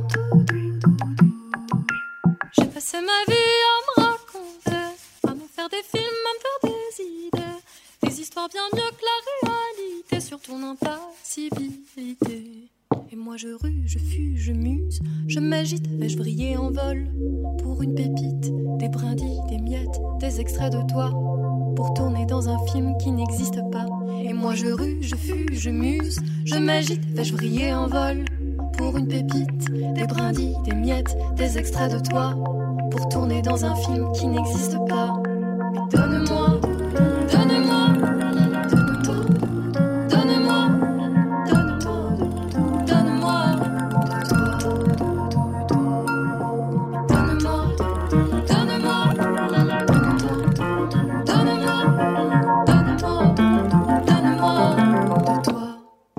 J'ai passé ma vie à me raconter, à me faire des films, à me faire des idées, des histoires bien mieux que la réalité sur ton impassibilité. Et moi je rue, je fuis, je muse, je m'agite, vais-je vriller en vol pour une pépite, des brindilles, des miettes, des extraits de toi, pour tourner dans un film qui n'existe pas. Et moi je rue, je fuis, je muse, je m'agite, vais-je vriller en vol pour une pépite, des brindilles, des miettes, des extraits de toi, pour tourner dans un film qui n'existe pas. Mais donne-moi, donne-moi, donne-moi, donne-moi, donne-moi, donne-moi de toi. Donne-moi, donne-moi, donne-moi, donne-moi, donne-moi de toi.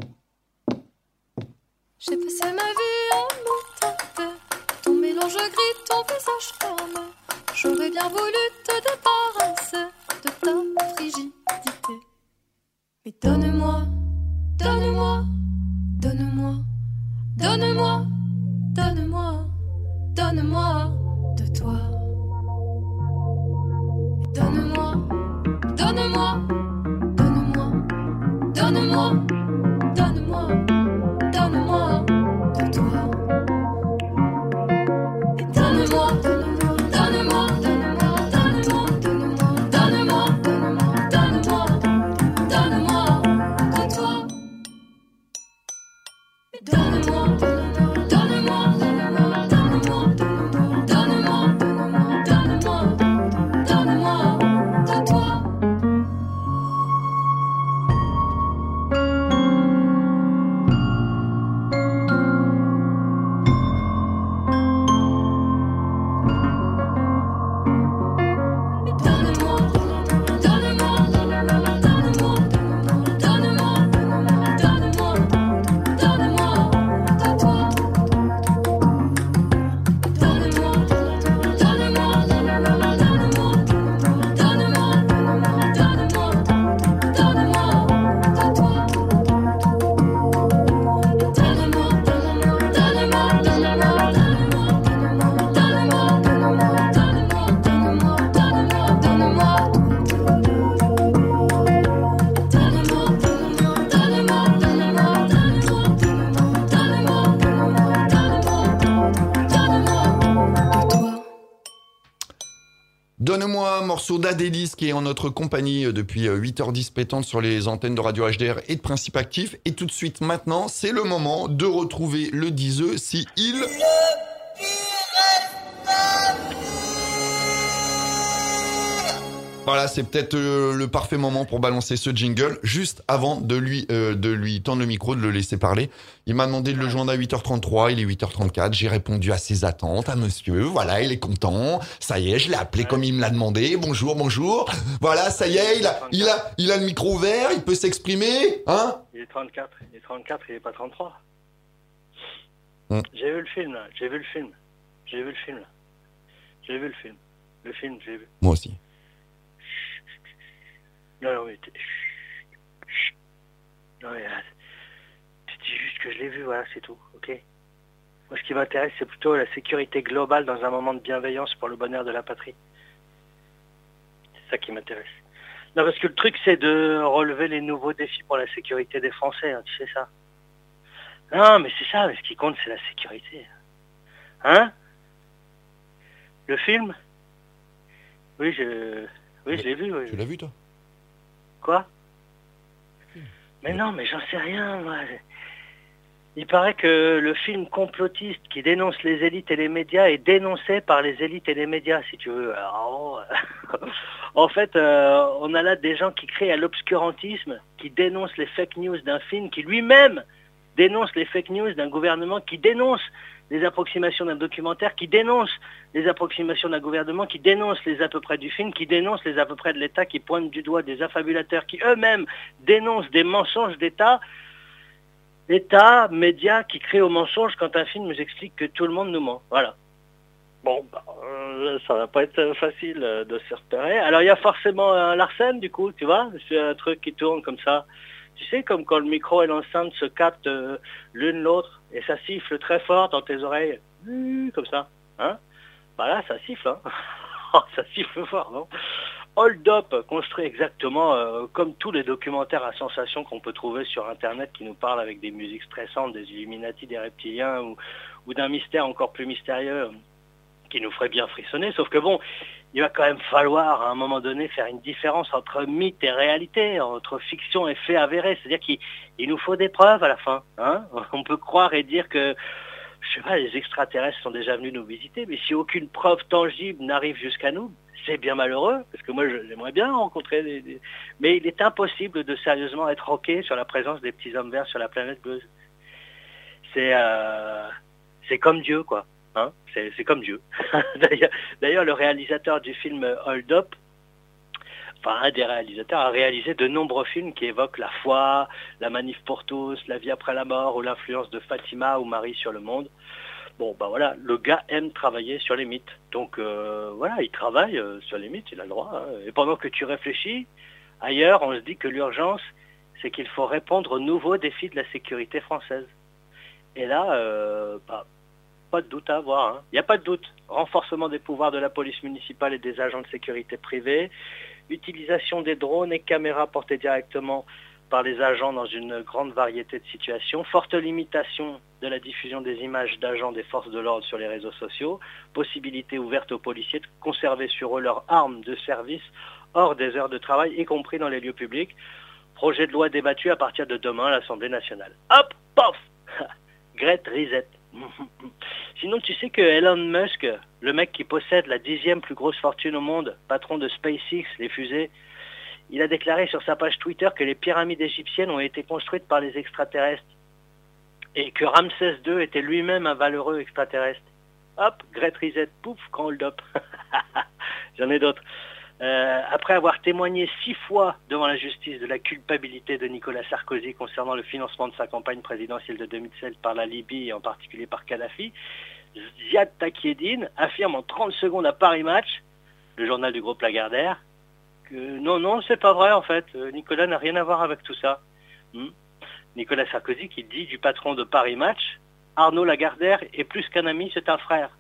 J'ai passé ma vie à me taper ton mélange gris, ton visage fermé. J'aurais bien voulu te débarrasser de ta frigidité. Mais donne-moi, donne-moi, donne-moi, donne-moi, donne-moi, donne-moi de toi. Mais donne-moi, donne-moi, donne-moi, donne-moi, donne-moi, donne-moi de toi. Et donne-moi, donne-moi, donne-moi, donne-moi, donne-moi, donne-moi, donne-moi, donne-moi, donne-moi de toi. Et donne-moi, donne-moi, donne-moi, donne-moi, donne-moi, donne-moi, donne-moi, donne-moi de toi. Donne-moi un morceau d'Adélis qui est en notre compagnie depuis huit heures dix pétantes sur les antennes de Radio H D R et de Principe Actif. Et tout de suite maintenant, c'est le moment de retrouver le diseux si il... Voilà, c'est peut-être euh, le parfait moment pour balancer ce jingle. Juste avant de lui, euh, de lui tendre le micro, de le laisser parler, il m'a demandé de le joindre à huit heures trente-trois, il est huit heures trente-quatre, j'ai répondu à ses attentes, à monsieur, voilà, il est content, ça y est, je l'ai appelé comme il me l'a demandé, bonjour, bonjour, voilà, ça y est, il a, il a, il a le micro ouvert, il peut s'exprimer, hein? Il est trente-quatre, il est trente-quatre, il est pas trente-trois. Hum. J'ai vu le film, là, j'ai vu le film, j'ai vu le film, là. J'ai vu le film, le film, j'ai vu. Moi aussi. Non, non, mais... t'es- Chut. Non, mais... là, tu dis juste que je l'ai vu, voilà, c'est tout, ok? Moi, ce qui m'intéresse, c'est plutôt la sécurité globale dans un moment de bienveillance pour le bonheur de la patrie. C'est ça qui m'intéresse. Non, parce que le truc, c'est de relever les nouveaux défis pour la sécurité des Français, hein, tu sais ça. Non, mais c'est ça, mais ce qui compte, c'est la sécurité. Hein? Le film? Oui, je, oui, je l'ai vu. Oui. Tu l'as vu, toi? Quoi? Mais non, mais j'en sais rien, moi. Il paraît que le film complotiste qui dénonce les élites et les médias est dénoncé par les élites et les médias, si tu veux. Alors, en fait, euh, on a là des gens qui créent à l'obscurantisme, qui dénoncent les fake news d'un film, qui lui-même dénonce les fake news d'un gouvernement, qui dénonce les approximations d'un documentaire, qui dénonce les approximations d'un gouvernement, qui dénonce les à peu près du film, qui dénonce les à peu près de l'État, qui pointe du doigt des affabulateurs, qui eux-mêmes dénoncent des mensonges d'État. État, médias qui créent au mensonge quand un film nous explique que tout le monde nous ment. Voilà. Bon, bah, euh, ça va pas être facile euh, de se repérer. Alors il y a forcément un Larsen, du coup, tu vois, c'est un truc qui tourne comme ça. Tu sais, comme quand le micro et l'enceinte se captent euh, l'une l'autre, et ça siffle très fort dans tes oreilles, mmh, comme ça. Hein, bah là, ça siffle, hein. Ça siffle fort, non? Hold Up, construit exactement euh, comme tous les documentaires à sensation qu'on peut trouver sur Internet qui nous parlent avec des musiques stressantes, des Illuminati, des reptiliens ou, ou d'un mystère encore plus mystérieux euh, qui nous ferait bien frissonner. Sauf que bon, il va quand même falloir à un moment donné faire une différence entre mythe et réalité, entre fiction et fait avéré. C'est-à-dire qu'il il nous faut des preuves à la fin. Hein, on peut croire et dire que je sais pas, les extraterrestres sont déjà venus nous visiter, mais si aucune preuve tangible n'arrive jusqu'à nous, c'est bien malheureux, parce que moi j'aimerais bien rencontrer des, des... Mais il est impossible de sérieusement être roqué sur la présence des petits hommes verts sur la planète bleue. C'est euh... c'est comme Dieu, quoi. Hein, c'est, c'est comme Dieu. d'ailleurs, d'ailleurs, le réalisateur du film Hold Up, enfin un des réalisateurs, a réalisé de nombreux films qui évoquent la foi, la manif pour tous, la vie après la mort ou l'influence de Fatima ou Marie sur le monde. Bon, ben voilà, le gars aime travailler sur les mythes. Donc euh, voilà, il travaille euh, sur les mythes, il a le droit. Hein. Et pendant que tu réfléchis, ailleurs, on se dit que l'urgence, c'est qu'il faut répondre aux nouveaux défis de la sécurité française. Et là, euh, bah, pas de doute à avoir. Hein. Il n'y a pas de doute. Renforcement des pouvoirs de la police municipale et des agents de sécurité privés, utilisation des drones et caméras portées directement par les agents dans une grande variété de situations, forte limitation de la diffusion des images d'agents des forces de l'ordre sur les réseaux sociaux, possibilité ouverte aux policiers de conserver sur eux leurs armes de service hors des heures de travail, y compris dans les lieux publics. Projet de loi débattu à partir de demain à l'Assemblée nationale. Hop, pof, Great Reset. Sinon, tu sais que Elon Musk, le mec qui possède la dixième plus grosse fortune au monde, patron de SpaceX, les fusées, il a déclaré sur sa page Twitter que les pyramides égyptiennes ont été construites par les extraterrestres et que Ramsès deux était lui-même un valeureux extraterrestre. Hop, Great Reset, pouf, grand hold-up. J'en ai d'autres. Euh, après avoir témoigné six fois devant la justice de la culpabilité de Nicolas Sarkozy concernant le financement de sa campagne présidentielle de deux mille seize par la Libye et en particulier par Kadhafi, Ziad Takieddine affirme en trente secondes à Paris Match, le journal du groupe Lagardère, que non, non, c'est pas vrai en fait, Nicolas n'a rien à voir avec tout ça. Hmm. Nicolas Sarkozy qui dit du patron de Paris Match, Arnaud Lagardère est plus qu'un ami, c'est un frère.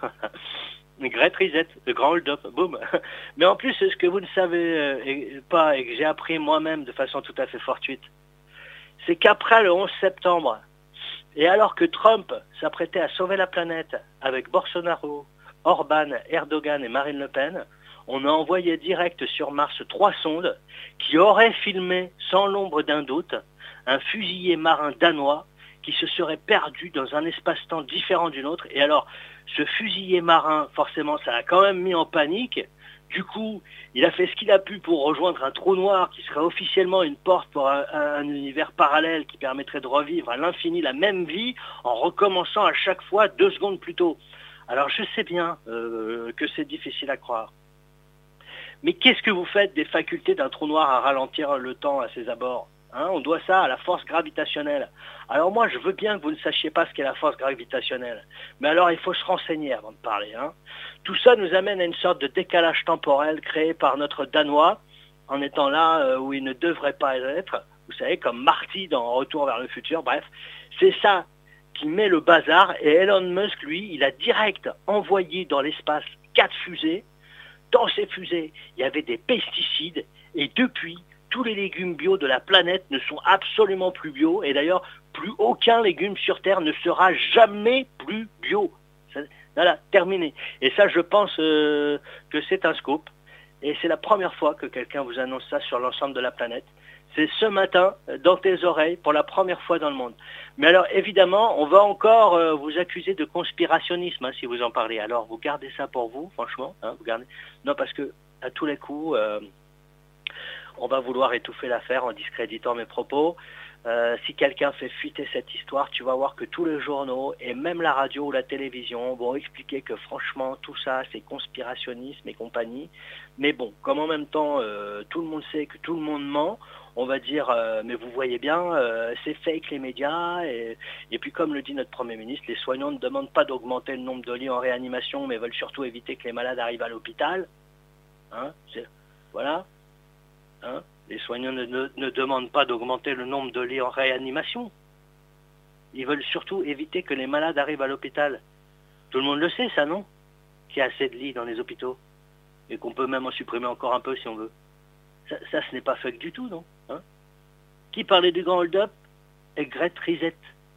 Great Reset, le grand hold-up, boum. Mais en plus, ce que vous ne savez euh, pas et que j'ai appris moi-même de façon tout à fait fortuite, c'est qu'après le onze septembre, et alors que Trump s'apprêtait à sauver la planète avec Bolsonaro, Orban, Erdogan et Marine Le Pen, on a envoyé direct sur Mars trois sondes qui auraient filmé, sans l'ombre d'un doute, un fusilier marin danois qui se serait perdu dans un espace-temps différent du nôtre. Et alors, ce fusilier marin, forcément, ça l'a quand même mis en panique. Du coup, il a fait ce qu'il a pu pour rejoindre un trou noir qui serait officiellement une porte pour un, un univers parallèle qui permettrait de revivre à l'infini la même vie en recommençant à chaque fois deux secondes plus tôt. Alors, je sais bien euh, que c'est difficile à croire. Mais qu'est-ce que vous faites des facultés d'un trou noir à ralentir le temps à ses abords ? Hein, on doit ça à la force gravitationnelle. Alors moi, je veux bien que vous ne sachiez pas ce qu'est la force gravitationnelle. Mais alors, il faut se renseigner avant de parler. Hein. Tout ça nous amène à une sorte de décalage temporel créé par notre Danois, en étant là euh, où il ne devrait pas être. Vous savez, comme Marty dans Retour vers le futur. Bref, c'est ça qui met le bazar. Et Elon Musk, lui, il a direct envoyé dans l'espace quatre fusées. Dans ces fusées, il y avait des pesticides. Et depuis, tous les légumes bio de la planète ne sont absolument plus bio. Et d'ailleurs, plus aucun légume sur Terre ne sera jamais plus bio. Ça, voilà, terminé. Et ça, je pense euh, que c'est un scoop. Et c'est la première fois que quelqu'un vous annonce ça sur l'ensemble de la planète. C'est ce matin, dans tes oreilles, pour la première fois dans le monde. Mais alors, évidemment, on va encore euh, vous accuser de conspirationnisme, hein, si vous en parlez. Alors, vous gardez ça pour vous, franchement. Hein, vous gardez... Non, parce que, à tous les coups, euh, on va vouloir étouffer l'affaire en discréditant mes propos. Euh, si quelqu'un fait fuiter cette histoire, tu vas voir que tous les journaux, et même la radio ou la télévision, vont expliquer que, franchement, tout ça, c'est conspirationnisme et compagnie. Mais bon, comme en même temps, euh, tout le monde sait que tout le monde ment, on va dire, euh, mais vous voyez bien, euh, c'est fake les médias. Et, et puis comme le dit notre Premier ministre, les soignants ne demandent pas d'augmenter le nombre de lits en réanimation, mais veulent surtout éviter que les malades arrivent à l'hôpital. Hein, c'est, voilà. Hein, les soignants ne, ne, ne demandent pas d'augmenter le nombre de lits en réanimation. Ils veulent surtout éviter que les malades arrivent à l'hôpital. Tout le monde le sait, ça, non? Qu'il y a assez de lits dans les hôpitaux. Et qu'on peut même en supprimer encore un peu si on veut. Ça, ça ce n'est pas fake du tout, non, hein? Qui parlait du grand hold-up? Aigrette Risette.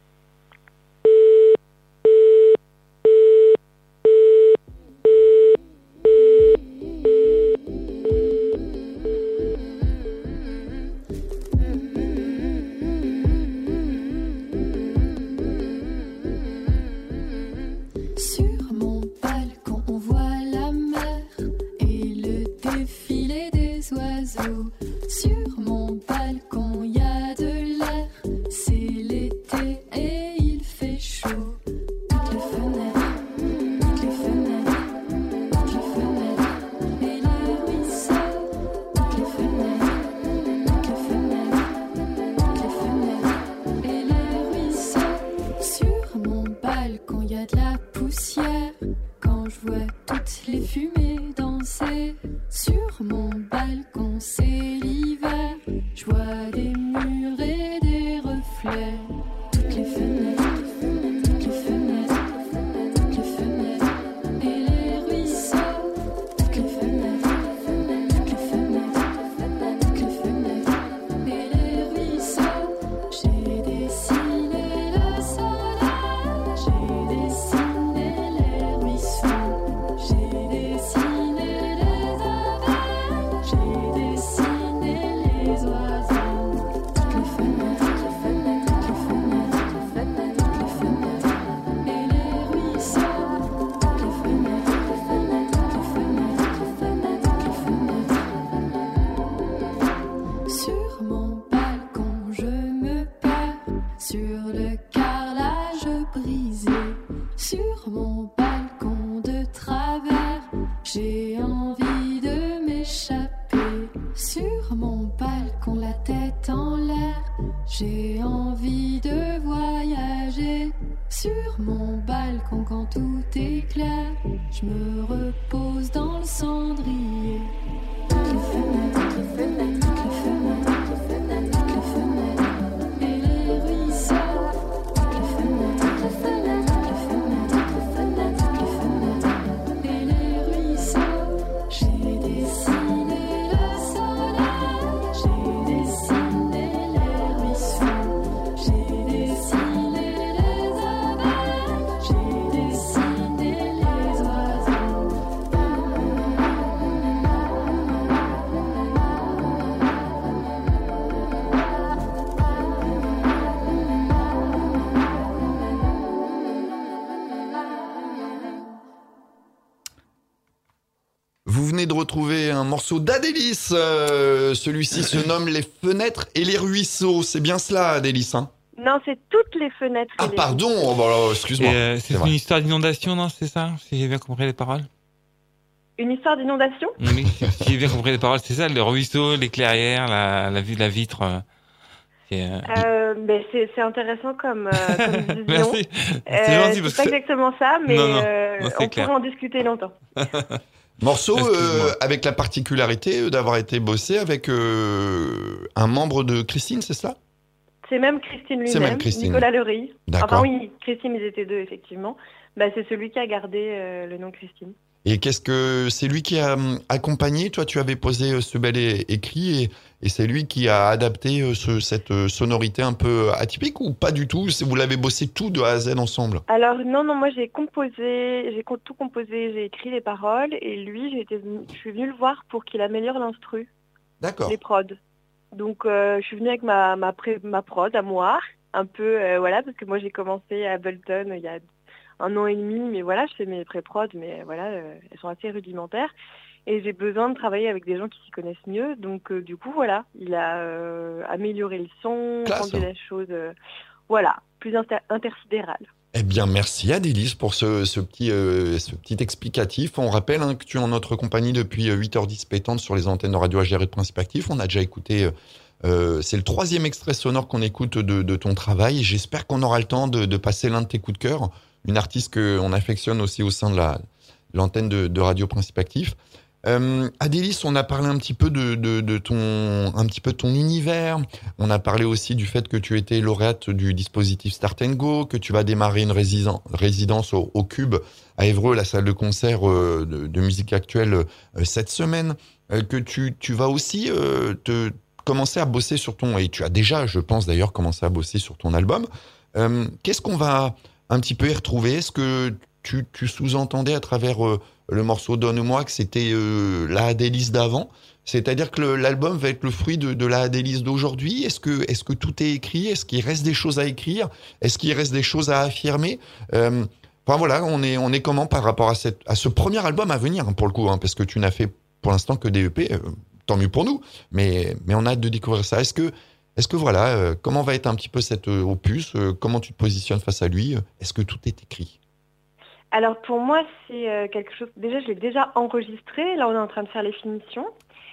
Sur mon balcon, on voit la mer et le défilé des oiseaux. Sur mon balcon, il y a de l'air, c'est l'été et il fait chaud. Toutes les fenêtres, toutes les fenêtres, toutes les fenêtres et les ruisseaux. Toutes les fenêtres, toutes les fenêtres, toutes les fenêtres et les ruisseaux. Sur mon balcon, il y a de la poussière quand je vois toutes les fumées danser. Sur mon balcon, c'est l'hiver, je vois des murs et des reflets. Toutes les fenêtres, toutes les fenêtres, toutes les fenêtres et les ruisseaux. Toutes les fenêtres, toutes les fenêtres, toutes les fenêtres et les ruisseaux. J'ai dessiné le soleil, j'ai dessiné les ruisseaux. J'ai dessiné les abeilles, j'ai dessiné les oiseaux. Toutes les fenêtres, toutes les fenêtres, toutes les fenêtres, toutes les fenêtres et les ruisseaux. Toutes les fenêtres, toutes les fenêtres, toutes les fenêtres, toutes les fenêtres. Sur mon balcon, je me perds sur le carrelage brisé. Sur mon balcon de travers, j'ai envie de m'échapper. Sur mon balcon, la tête en l'air, j'ai envie de voyager. Sur mon balcon, quand tout est clair, je me repose dans le cendrier. Toutes les fenêtres, toutes les fenêtres, toutes les fenêtres, toutes les fenêtres, toutes les fenêtres et les ruisseaux. Toutes les fenêtres, toutes les fenêtres, toutes les fenêtres, toutes les fenêtres, toutes les fenêtres et les ruisseaux. J'ai dessiné le soleil, j'ai dessiné les ruisseaux. J'ai dessiné les abeilles, j'ai dessiné les oiseaux. Vous venez de retrouver un morceau d'Adélis. Euh, celui-ci se nomme Les fenêtres et les ruisseaux. C'est bien cela, Adélis, hein? Non, c'est toutes les fenêtres. Ah, et les- pardon. Oh, bah, alors, excuse-moi. Et, euh, c'est C'est vrai. une histoire d'inondation, non? C'est ça? Si j'ai bien compris les paroles. Une histoire d'inondation? Oui, si j'ai bien compris les paroles, c'est ça, le ruisseau, les clairières, la, la, vue- la vitre. euh, c'est, euh, Euh, mais c'est, c'est intéressant comme, euh, comme vision. Merci. Euh, C'est gentil c'est parce pas que. exactement ça, mais Non, non. euh, Non, c'est on clair. pourra en discuter longtemps. Morceau euh, Excuse-moi. avec la particularité d'avoir été bossé avec euh, un membre de Christine, c'est ça? C'est même Christine lui-même, C'est même Christine. Nicolas Lery. D'accord. Enfin oui, Christine, ils étaient deux, effectivement. Bah, c'est celui qui a gardé euh, le nom Christine. Et qu'est-ce que c'est lui qui a hum, accompagné? Toi, tu avais posé euh, ce bel é- écrit et, et c'est lui qui a adapté euh, ce- cette euh, sonorité un peu atypique ou pas du tout? C'est- Vous l'avez bossé tout de A à Z ensemble? Alors non, non, moi j'ai composé, j'ai co- tout composé, j'ai écrit les paroles et lui, j'ai été, venu- je suis venue le voir pour qu'il améliore l'instru, D'accord. les prods. Donc euh, je suis venue avec ma, ma, pré- ma prod à moi, un peu, euh, voilà, parce que moi j'ai commencé à Ableton il y a un an et demi, mais voilà, je fais mes pré-prod, mais voilà, euh, elles sont assez rudimentaires. Et j'ai besoin de travailler avec des gens qui s'y connaissent mieux. Donc euh, du coup, voilà, il a euh, amélioré le son, Classe. rendu la chose, euh, voilà, plus inter- intersidérale. Eh bien, merci Adélis pour ce, ce, petit, euh, ce petit explicatif. On rappelle hein, que tu es en notre compagnie depuis euh, huit heures dix pétantes sur les antennes de Radio H D R et de Principe Actif. On a déjà écouté, euh, c'est le troisième extrait sonore qu'on écoute de, de ton travail. J'espère qu'on aura le temps de, de passer l'un de tes coups de cœur, une artiste qu'on affectionne aussi au sein de la, l'antenne de, de Radio Principe Actif. Euh, Adélis, on a parlé un petit peu de, de, de ton, un petit peu de ton univers. On a parlé aussi du fait que tu étais lauréate du dispositif Start and Go, que tu vas démarrer une résidence, résidence au, au Cube à Évreux, la salle de concert euh, de, de musique actuelle euh, cette semaine, euh, que tu, tu vas aussi euh, te commencer à bosser sur ton, et tu as déjà, je pense d'ailleurs, commencé à bosser sur ton album. Euh, qu'est-ce qu'on va un petit peu y retrouver? Est-ce que tu, tu sous-entendais à travers euh, le morceau Donne-moi que c'était euh, la Adélis d'avant? C'est-à-dire que le, l'album va être le fruit de, de la Adélis d'aujourd'hui? Est-ce que, est-ce que tout est écrit? Est-ce qu'il reste des choses à écrire? Est-ce qu'il reste des choses à affirmer? euh, Enfin voilà, on est, on est comment par rapport à, cette, à ce premier album à venir, hein, pour le coup, hein, parce que tu n'as fait pour l'instant que des E P, euh, tant mieux pour nous, mais, mais on a hâte de découvrir ça. Est-ce que, est-ce que voilà, euh, comment va être un petit peu cet euh, opus? euh, Comment tu te positionnes face à lui? Est-ce que tout est écrit? Alors pour moi, c'est euh, quelque chose. Déjà, je l'ai déjà enregistré. Là, on est en train de faire les finitions.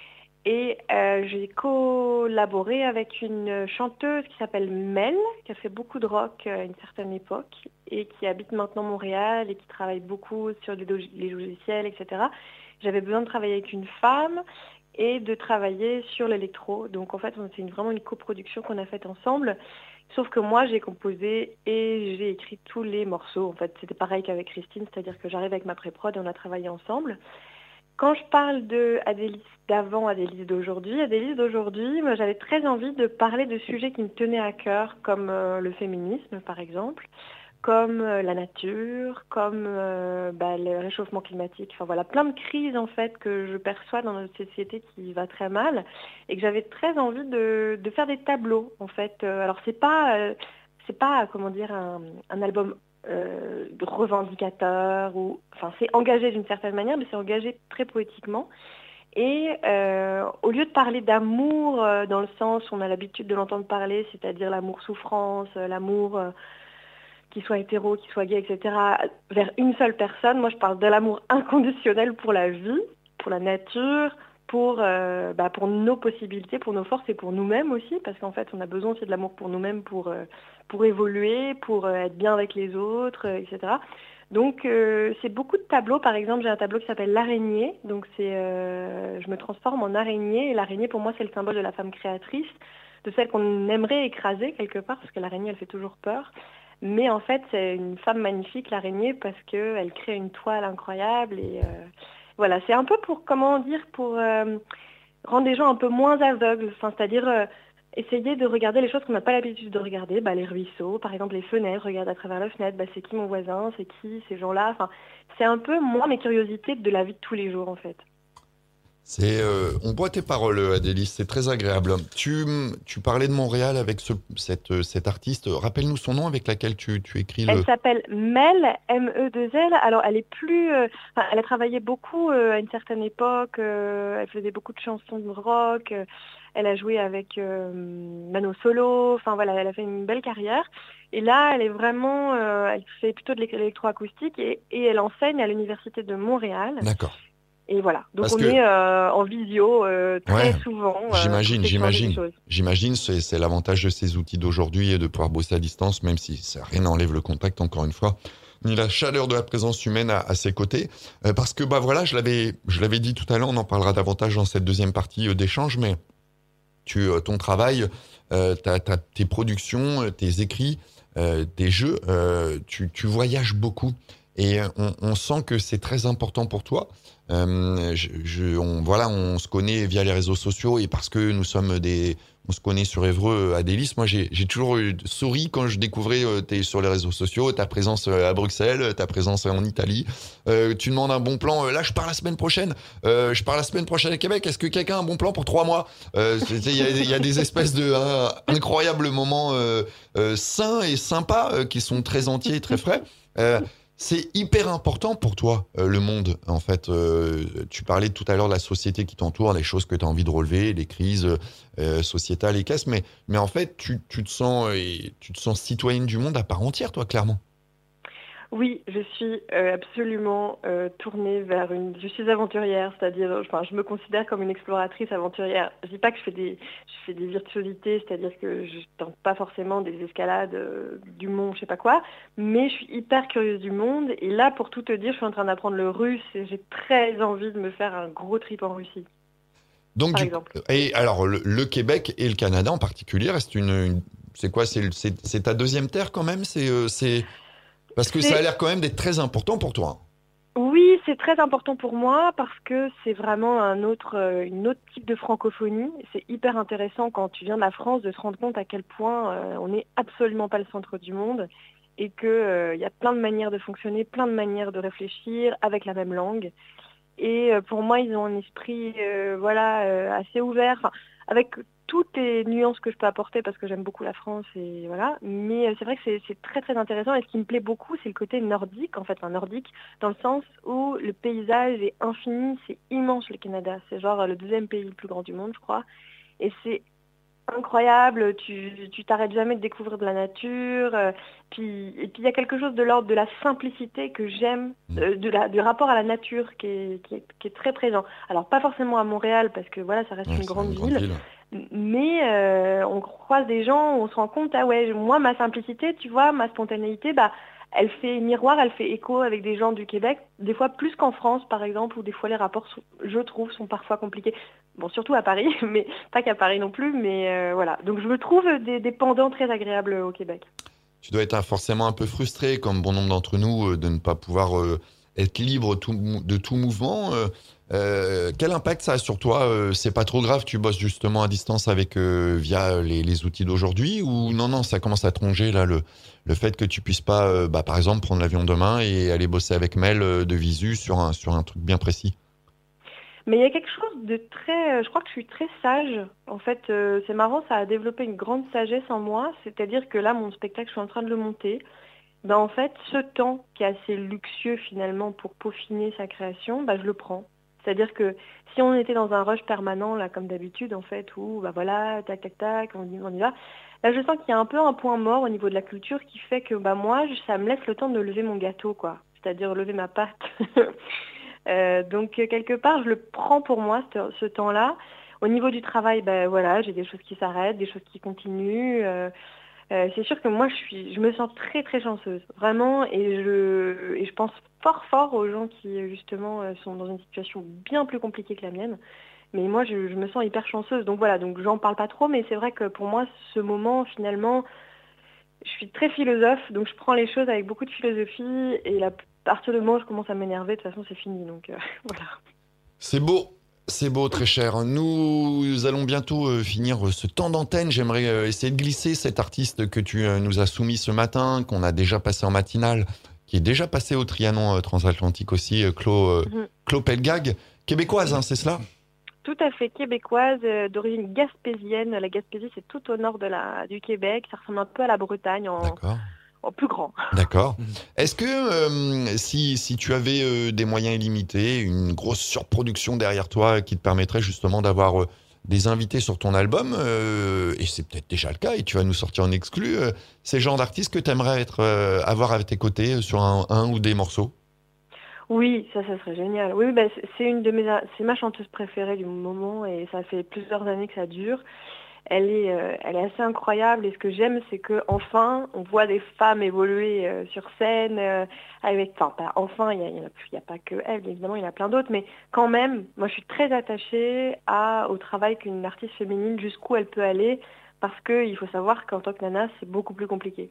Et euh, j'ai collaboré avec une chanteuse qui s'appelle Mel, qui a fait beaucoup de rock à une certaine époque et qui habite maintenant Montréal et qui travaille beaucoup sur les, log- les logiciels, et cetera. J'avais besoin de travailler avec une femme et de travailler sur l'électro. Donc en fait, c'est une, vraiment une coproduction qu'on a faite ensemble. Sauf que moi, j'ai composé et j'ai écrit tous les morceaux. En fait, c'était pareil qu'avec Christine, c'est-à-dire que j'arrive avec ma pré-prod et on a travaillé ensemble. Quand je parle de Adélis d'avant, Adélis d'aujourd'hui, Adélis d'aujourd'hui, moi, j'avais très envie de parler de sujets qui me tenaient à cœur, comme euh, le féminisme, par exemple, comme euh, la nature, comme euh, bah, le réchauffement climatique. Enfin voilà, plein de crises en fait que je perçois dans notre société qui va très mal et que j'avais très envie de, de faire des tableaux en fait. Euh, alors c'est pas, euh, c'est pas comment dire un, un album euh, revendicateur ou, enfin c'est engagé d'une certaine manière, mais c'est engagé très poétiquement. Et euh, au lieu de parler d'amour euh, dans le sens où on a l'habitude de l'entendre parler, c'est-à-dire l'amour souffrance, euh, l'amour euh, qu'il soit hétéro, qu'il soit gay, et cetera, vers une seule personne. Moi, je parle de l'amour inconditionnel pour la vie, pour la nature, pour, euh, bah, pour nos possibilités, pour nos forces et pour nous-mêmes aussi, parce qu'en fait, on a besoin aussi de l'amour pour nous-mêmes, pour, euh, pour évoluer, pour euh, être bien avec les autres, euh, et cetera. Donc, euh, c'est beaucoup de tableaux. Par exemple, j'ai un tableau qui s'appelle l'araignée. Donc, c'est, euh, je me transforme en araignée. Et l'araignée, pour moi, c'est le symbole de la femme créatrice, de celle qu'on aimerait écraser quelque part, parce que l'araignée, elle fait toujours peur. Mais en fait, c'est une femme magnifique, l'araignée, parce qu'elle crée une toile incroyable. Et euh, voilà, c'est un peu pour, comment dire, pour euh, rendre les gens un peu moins aveugles. Enfin, c'est-à-dire euh, essayer de regarder les choses qu'on n'a pas l'habitude de regarder. Bah, les ruisseaux, par exemple, les fenêtres, regarde à travers la fenêtre. Bah, c'est qui mon voisin? C'est qui ces gens-là? Enfin, c'est un peu, moi, mes curiosités de la vie de tous les jours, en fait. C'est, euh, on boit tes paroles, Adélis, c'est très agréable. Tu, tu parlais de Montréal avec ce, cette, cette artiste. Rappelle-nous son nom avec laquelle tu, tu écris le... Elle s'appelle Mel, M E deux L. Alors, elle est plus... Euh, enfin, elle a travaillé beaucoup euh, à une certaine époque. Euh, elle faisait beaucoup de chansons de rock. Euh, elle a joué avec euh, Mano Solo. Enfin, voilà, elle a fait une belle carrière. Et là, elle est vraiment... Euh, elle fait plutôt de l'électroacoustique et, et elle enseigne à l'Université de Montréal. D'accord. Et voilà, donc Parce on que... est euh, en visio euh, très ouais, souvent. Euh, j'imagine, j'imagine. J'imagine, c'est, c'est l'avantage de ces outils d'aujourd'hui et de pouvoir bosser à distance, même si ça rien n'enlève le contact, encore une fois, ni la chaleur de la présence humaine à, à ses côtés. Euh, parce que bah voilà, je l'avais, je l'avais dit tout à l'heure, on en parlera davantage dans cette deuxième partie euh, d'échange, mais tu, euh, ton travail, euh, t'as, t'as tes productions, tes écrits, euh, tes jeux, euh, tu, tu voyages beaucoup. et on, on sent que c'est très important pour toi. Euh, je, je, on, voilà, on se connaît via les réseaux sociaux et parce que nous sommes des, on se connaît sur Évreux à Délices. Moi, j'ai, j'ai toujours eu souri quand je découvrais euh, t'es sur les réseaux sociaux, ta présence à Bruxelles, ta présence en Italie. Euh, tu demandes un bon plan. Euh, là, je pars la semaine prochaine. Euh, je pars la semaine prochaine à Québec. Est-ce que quelqu'un a un bon plan pour trois mois? euh, Il y, a, y a des espèces de euh, incroyables moments euh, euh, sains et sympas euh, qui sont très entiers et très frais. Euh, C'est hyper important pour toi, euh, le monde, en fait. Euh, tu parlais tout à l'heure de la société qui t'entoure, les choses que tu as envie de relever, les crises euh, sociétales et caisses, mais, mais en fait, tu, tu, te sens, euh, tu te sens citoyenne du monde à part entière, toi, clairement. Oui, je suis euh, absolument euh, tournée vers une... Je suis aventurière, c'est-à-dire, enfin, je me considère comme une exploratrice aventurière. Je dis pas que je fais des, je fais des virtuosités, c'est-à-dire que je tente pas forcément des escalades euh, du mont, je sais pas quoi, mais je suis hyper curieuse du monde. Et là, pour tout te dire, je suis en train d'apprendre le russe et j'ai très envie de me faire un gros trip en Russie. Donc, par du, exemple. et alors, le, le Québec et le Canada en particulier, reste une, une c'est quoi, c'est, c'est, c'est ta deuxième terre quand même, c'est, euh, c'est parce que C'est- ça a l'air quand même d'être très important pour toi. Oui, c'est très important pour moi parce que c'est vraiment un autre, euh, une autre type de francophonie. C'est hyper intéressant quand tu viens de la France de se rendre compte à quel point euh, on n'est absolument pas le centre du monde et qu'il euh, y a plein de manières de fonctionner, plein de manières de réfléchir avec la même langue. Et euh, pour moi, ils ont un esprit euh, voilà, euh, assez ouvert, enfin, avec toutes les nuances que je peux apporter parce que j'aime beaucoup la France et voilà. Mais euh, c'est vrai que c'est, c'est très très intéressant et ce qui me plaît beaucoup, c'est le côté nordique, en fait, un nordique, dans le sens où le paysage est infini, c'est immense le Canada. C'est genre le deuxième pays le plus grand du monde, je crois. Et c'est incroyable, tu, tu t'arrêtes jamais de découvrir de la nature. euh, puis, et puis il y a quelque chose de l'ordre de la simplicité que j'aime, euh, de la, du rapport à la nature qui est, qui, est, qui est très présent. Alors pas forcément à Montréal parce que voilà, ça reste Ouais, une c'est grande une grande ville, ville. mais euh, on croise des gens, on se rend compte, ah ouais, moi ma simplicité, tu vois, ma spontanéité, bah elle fait miroir, elle fait écho avec des gens du Québec, des fois plus qu'en France par exemple, où des fois les rapports, sont- je trouve, sont parfois compliqués. Bon, surtout à Paris, mais pas qu'à Paris non plus, mais euh, voilà. Donc je me trouve des, des pendants très agréables au Québec. Tu dois être un- forcément un peu frustré, comme bon nombre d'entre nous, euh, de ne pas pouvoir euh, être libre tout mou- de tout mouvement. Euh, euh, quel impact ça a sur toi? Euh, C'est pas trop grave, tu bosses justement à distance avec euh, via les, les outils d'aujourd'hui, ou non, non, ça commence à te ronger là, le, le fait que tu puisses pas, euh, bah, par exemple, prendre l'avion demain et aller bosser avec Mel euh, de visu sur un, sur un truc bien précis. Mais il y a quelque chose de très... euh, Je crois que je suis très sage. En fait, euh, c'est marrant, ça a développé une grande sagesse en moi. C'est-à-dire que là, mon spectacle, je suis en train de le monter. Ben, en fait, ce temps qui est assez luxueux finalement pour peaufiner sa création, ben, je le prends. C'est-à-dire que si on était dans un rush permanent, là, comme d'habitude, en fait, où, bah voilà, tac, tac, tac, on y, on y va, là, je sens qu'il y a un peu un point mort au niveau de la culture qui fait que, bah, moi, je- ça me laisse le temps de lever mon gâteau, quoi. C'est-à-dire lever ma pâte. Euh, donc, euh, quelque part, je le prends pour moi, ce, ce temps-là. Au niveau du travail, ben voilà, j'ai des choses qui s'arrêtent, des choses qui continuent. euh, euh, c'est sûr que moi, je suis, je me sens très très chanceuse, vraiment, et je, et je pense fort fort aux gens qui justement euh, sont dans une situation bien plus compliquée que la mienne. Mais moi, je, je me sens hyper chanceuse. Donc voilà, donc j'en parle pas trop, mais c'est vrai que pour moi, ce moment, finalement, je suis très philosophe, donc je prends les choses avec beaucoup de philosophie, et la- à partir du moment où je commence à m'énerver, de toute façon, c'est fini. Donc euh, voilà. C'est beau, c'est beau, très cher. Nous allons bientôt euh, finir euh, ce temps d'antenne. J'aimerais euh, essayer de glisser cet artiste que tu euh, nous as soumis ce matin, qu'on a déjà passé en matinale, qui est déjà passé au Trianon euh, transatlantique aussi, euh, Clo, euh, Mhm. Clo Pelgag, québécoise, hein, c'est cela? Tout à fait québécoise, euh, d'origine gaspésienne. La Gaspésie, c'est tout au nord de la, du Québec. Ça ressemble un peu à la Bretagne en, D'accord. en plus grand. D'accord. Est-ce que euh, si, si tu avais euh, des moyens illimités, une grosse surproduction derrière toi qui te permettrait justement d'avoir euh, des invités sur ton album, euh, et c'est peut-être déjà le cas, et tu vas nous sortir en exclu, euh, c'est le genre d'artiste que tu aimerais être, euh, avoir à tes côtés euh, sur un, un ou des morceaux? Oui, ça, ça serait génial. Oui, bah, c'est c'est une de mes, c'est ma chanteuse préférée du moment et ça fait plusieurs années que ça dure. Elle est, euh, elle est assez incroyable et ce que j'aime, c'est que enfin, on voit des femmes évoluer euh, sur scène euh, avec, enfin, pas enfin, il y, a- il y en a plus, il y a pas que elle, évidemment, il y en a plein d'autres, mais quand même, moi, je suis très attachée à au travail qu'une artiste féminine, jusqu'où elle peut aller, parce que il faut savoir qu'en tant que nana, c'est beaucoup plus compliqué.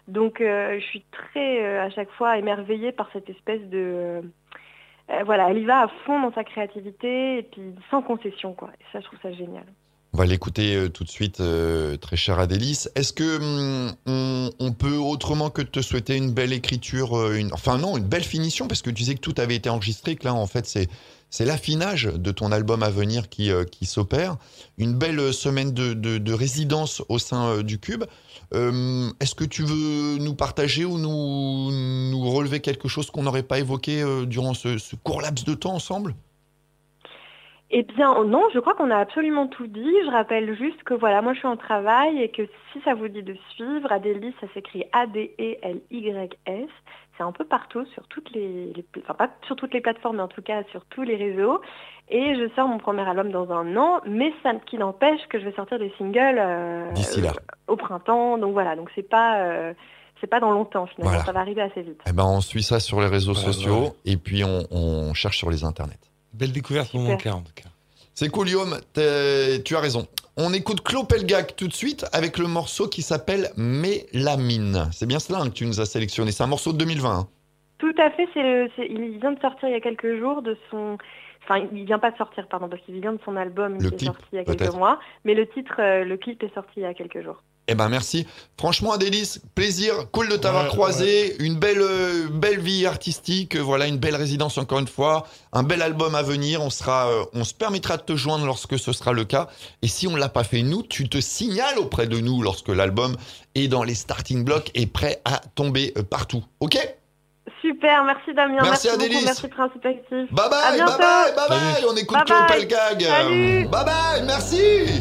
Donc euh, je suis très euh, à chaque fois émerveillée par cette espèce de... Euh, euh, voilà, elle y va à fond dans sa créativité et puis sans concession, quoi. Et ça, je trouve ça génial. On va l'écouter euh, tout de suite, euh, très chère Adélis. Est-ce que hum, on, on peut autrement que de te souhaiter une belle écriture, euh, une, enfin non, une belle finition, parce que tu disais que tout avait été enregistré, que là en fait c'est c'est l'affinage de ton album à venir qui euh, qui s'opère. Une belle semaine de, de, de résidence au sein euh, du Cube. Euh, est-ce que tu veux nous partager ou nous nous relever quelque chose qu'on n'aurait pas évoqué euh, durant ce, ce court laps de temps ensemble? Eh bien, non, je crois qu'on a absolument tout dit. Je rappelle juste que voilà, moi je suis en travail et que si ça vous dit de suivre, Adélis, ça s'écrit A D E L Y S. C'est un peu partout sur toutes les, les, enfin pas sur toutes les plateformes, mais en tout cas sur tous les réseaux. Et je sors mon premier album dans un an, mais ça qui n'empêche que je vais sortir des singles euh, D'ici là. au printemps. Donc voilà, donc c'est pas euh, c'est pas dans longtemps finalement, Voilà. ça va arriver assez vite. Eh ben, on suit ça sur les réseaux Voilà, sociaux voilà. et puis on, on cherche sur les internets. Belle découverte pour Super. mon cas, en tout cas. C'est cool, Guillaume, t'es- tu as raison. On écoute Claude Pelgag tout de suite avec le morceau qui s'appelle Mélamine. C'est bien cela hein, que tu nous as sélectionné. C'est un morceau de deux mille vingt. hein. Tout à fait, c'est le, c'est- il vient de sortir il y a quelques jours de son... Enfin, il vient pas de sortir, pardon, parce qu'il vient de son album Le qui clip, est sorti il y a quelques peut-être. mois. Mais le titre, euh, le clip est sorti il y a quelques jours. Eh ben merci. Franchement, Adélis, plaisir, cool de t'avoir Ouais, croisé. Une belle, euh, belle vie artistique, euh, voilà, une belle résidence encore une fois, un bel album à venir. On sera, euh, on se permettra de te joindre lorsque ce sera le cas. Et si on l'a pas fait nous, tu te signales auprès de nous lorsque l'album est dans les starting blocks et prêt à tomber euh, partout. Ok? Super, merci Damien, Merci, merci, Adélis. beaucoup, merci Principe Actif. Bye À bye, bye bientôt. bye, bye bye. On écoute Bye Claude bye. Pelgag. Salut. Bye bye, merci.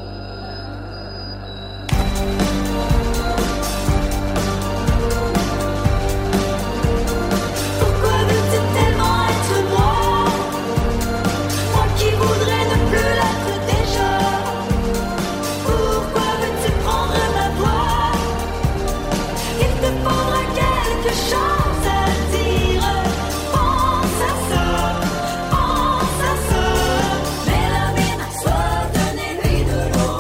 Pourquoi veux-tu tellement être moi? Moi qui voudrais ne plus l'être déjà. Pourquoi veux-tu prendre ma voix? Il te faudra quelque chose à dire. Pense à ça, pense à ça. Mélamine, sois donnez-lui de l'eau.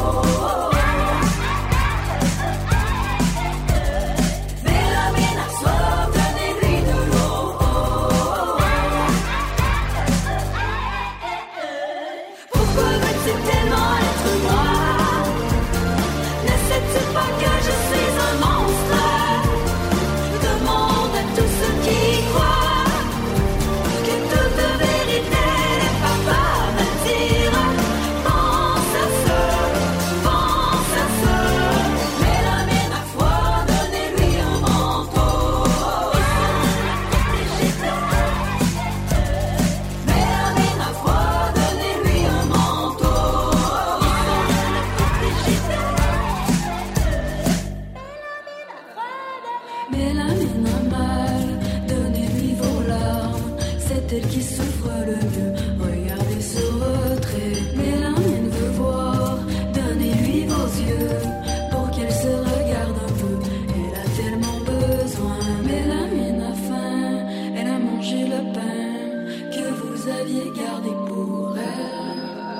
Mélamine, sois donnez-lui de l'eau. Pourquoi veux-tu tellement être moi? Ne sais-tu pas que je suis un monstre? Demande à tous ceux qui y croient que toute vérité n'est pas à me dire. Pense à ça, pense à ça. Mélamine, à foi, donnez-lui un manteau. Mélamine, à foi, donnez-lui un manteau. Mélamine a mal, donnez-lui vos larmes. C'est elle qui souffre le mieux. Regardez ce retrait. Mélamine veut voir, donnez-lui vos yeux pour qu'elle se regarde un peu. Elle a tellement besoin. Mélamine a faim, elle a mangé le pain que vous aviez gardé pour elle.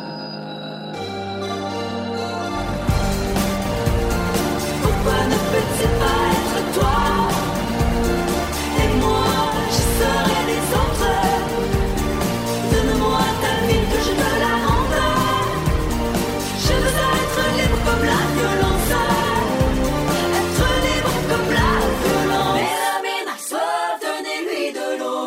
Pourquoi ne peux-tu pas être toi? Et moi, je serai les autres. Donne-moi ta vie que je te la rende. Je veux être libre comme la violence. Être libre comme la violence. Mélamine, sois donnez-lui de l'eau.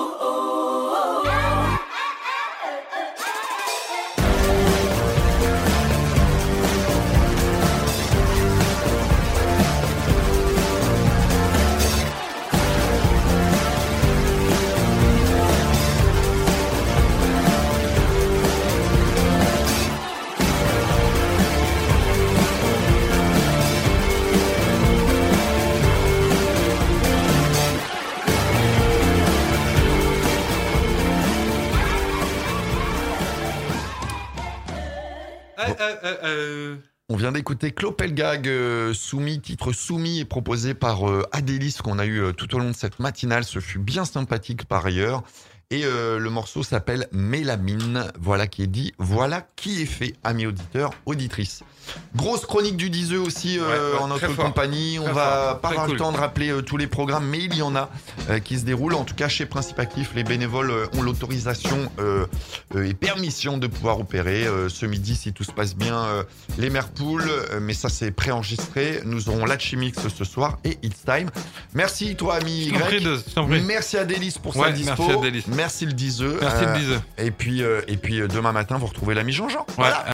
Euh, euh, euh, euh, On vient d'écouter Claude Pelgag, euh, soumis, titre soumis et proposé par euh, Adélis qu'on a eu euh, tout au long de cette matinale. Ce fut bien sympathique par ailleurs. Et euh, le morceau s'appelle Mélamine. Voilà qui est dit, voilà qui est fait, amis auditeurs, auditrices. Grosse chronique du dix heures aussi euh, Ouais, ouais, en notre très fort. compagnie. On Très va fort. pas Très avoir cool. le temps de rappeler euh, tous les programmes, mais il y en a euh, qui se déroulent. En tout cas, chez Principe Actif, les bénévoles euh, ont l'autorisation euh, euh, et permission de pouvoir opérer. Euh, ce midi, si tout se passe bien, euh, les Merpoules, euh, mais ça c'est préenregistré. Nous aurons Latchimix ce soir et It's Time. Merci toi, ami Je t'en prie, Y. Deuse, je t'en prie. Merci à Délice pour Ouais, sa dispo. merci à Délice. Merci le dix heures. Merci le dix heures. Et puis, euh, et puis euh, demain matin, vous retrouvez l'ami Jean-Jean. Ouais. Voilà.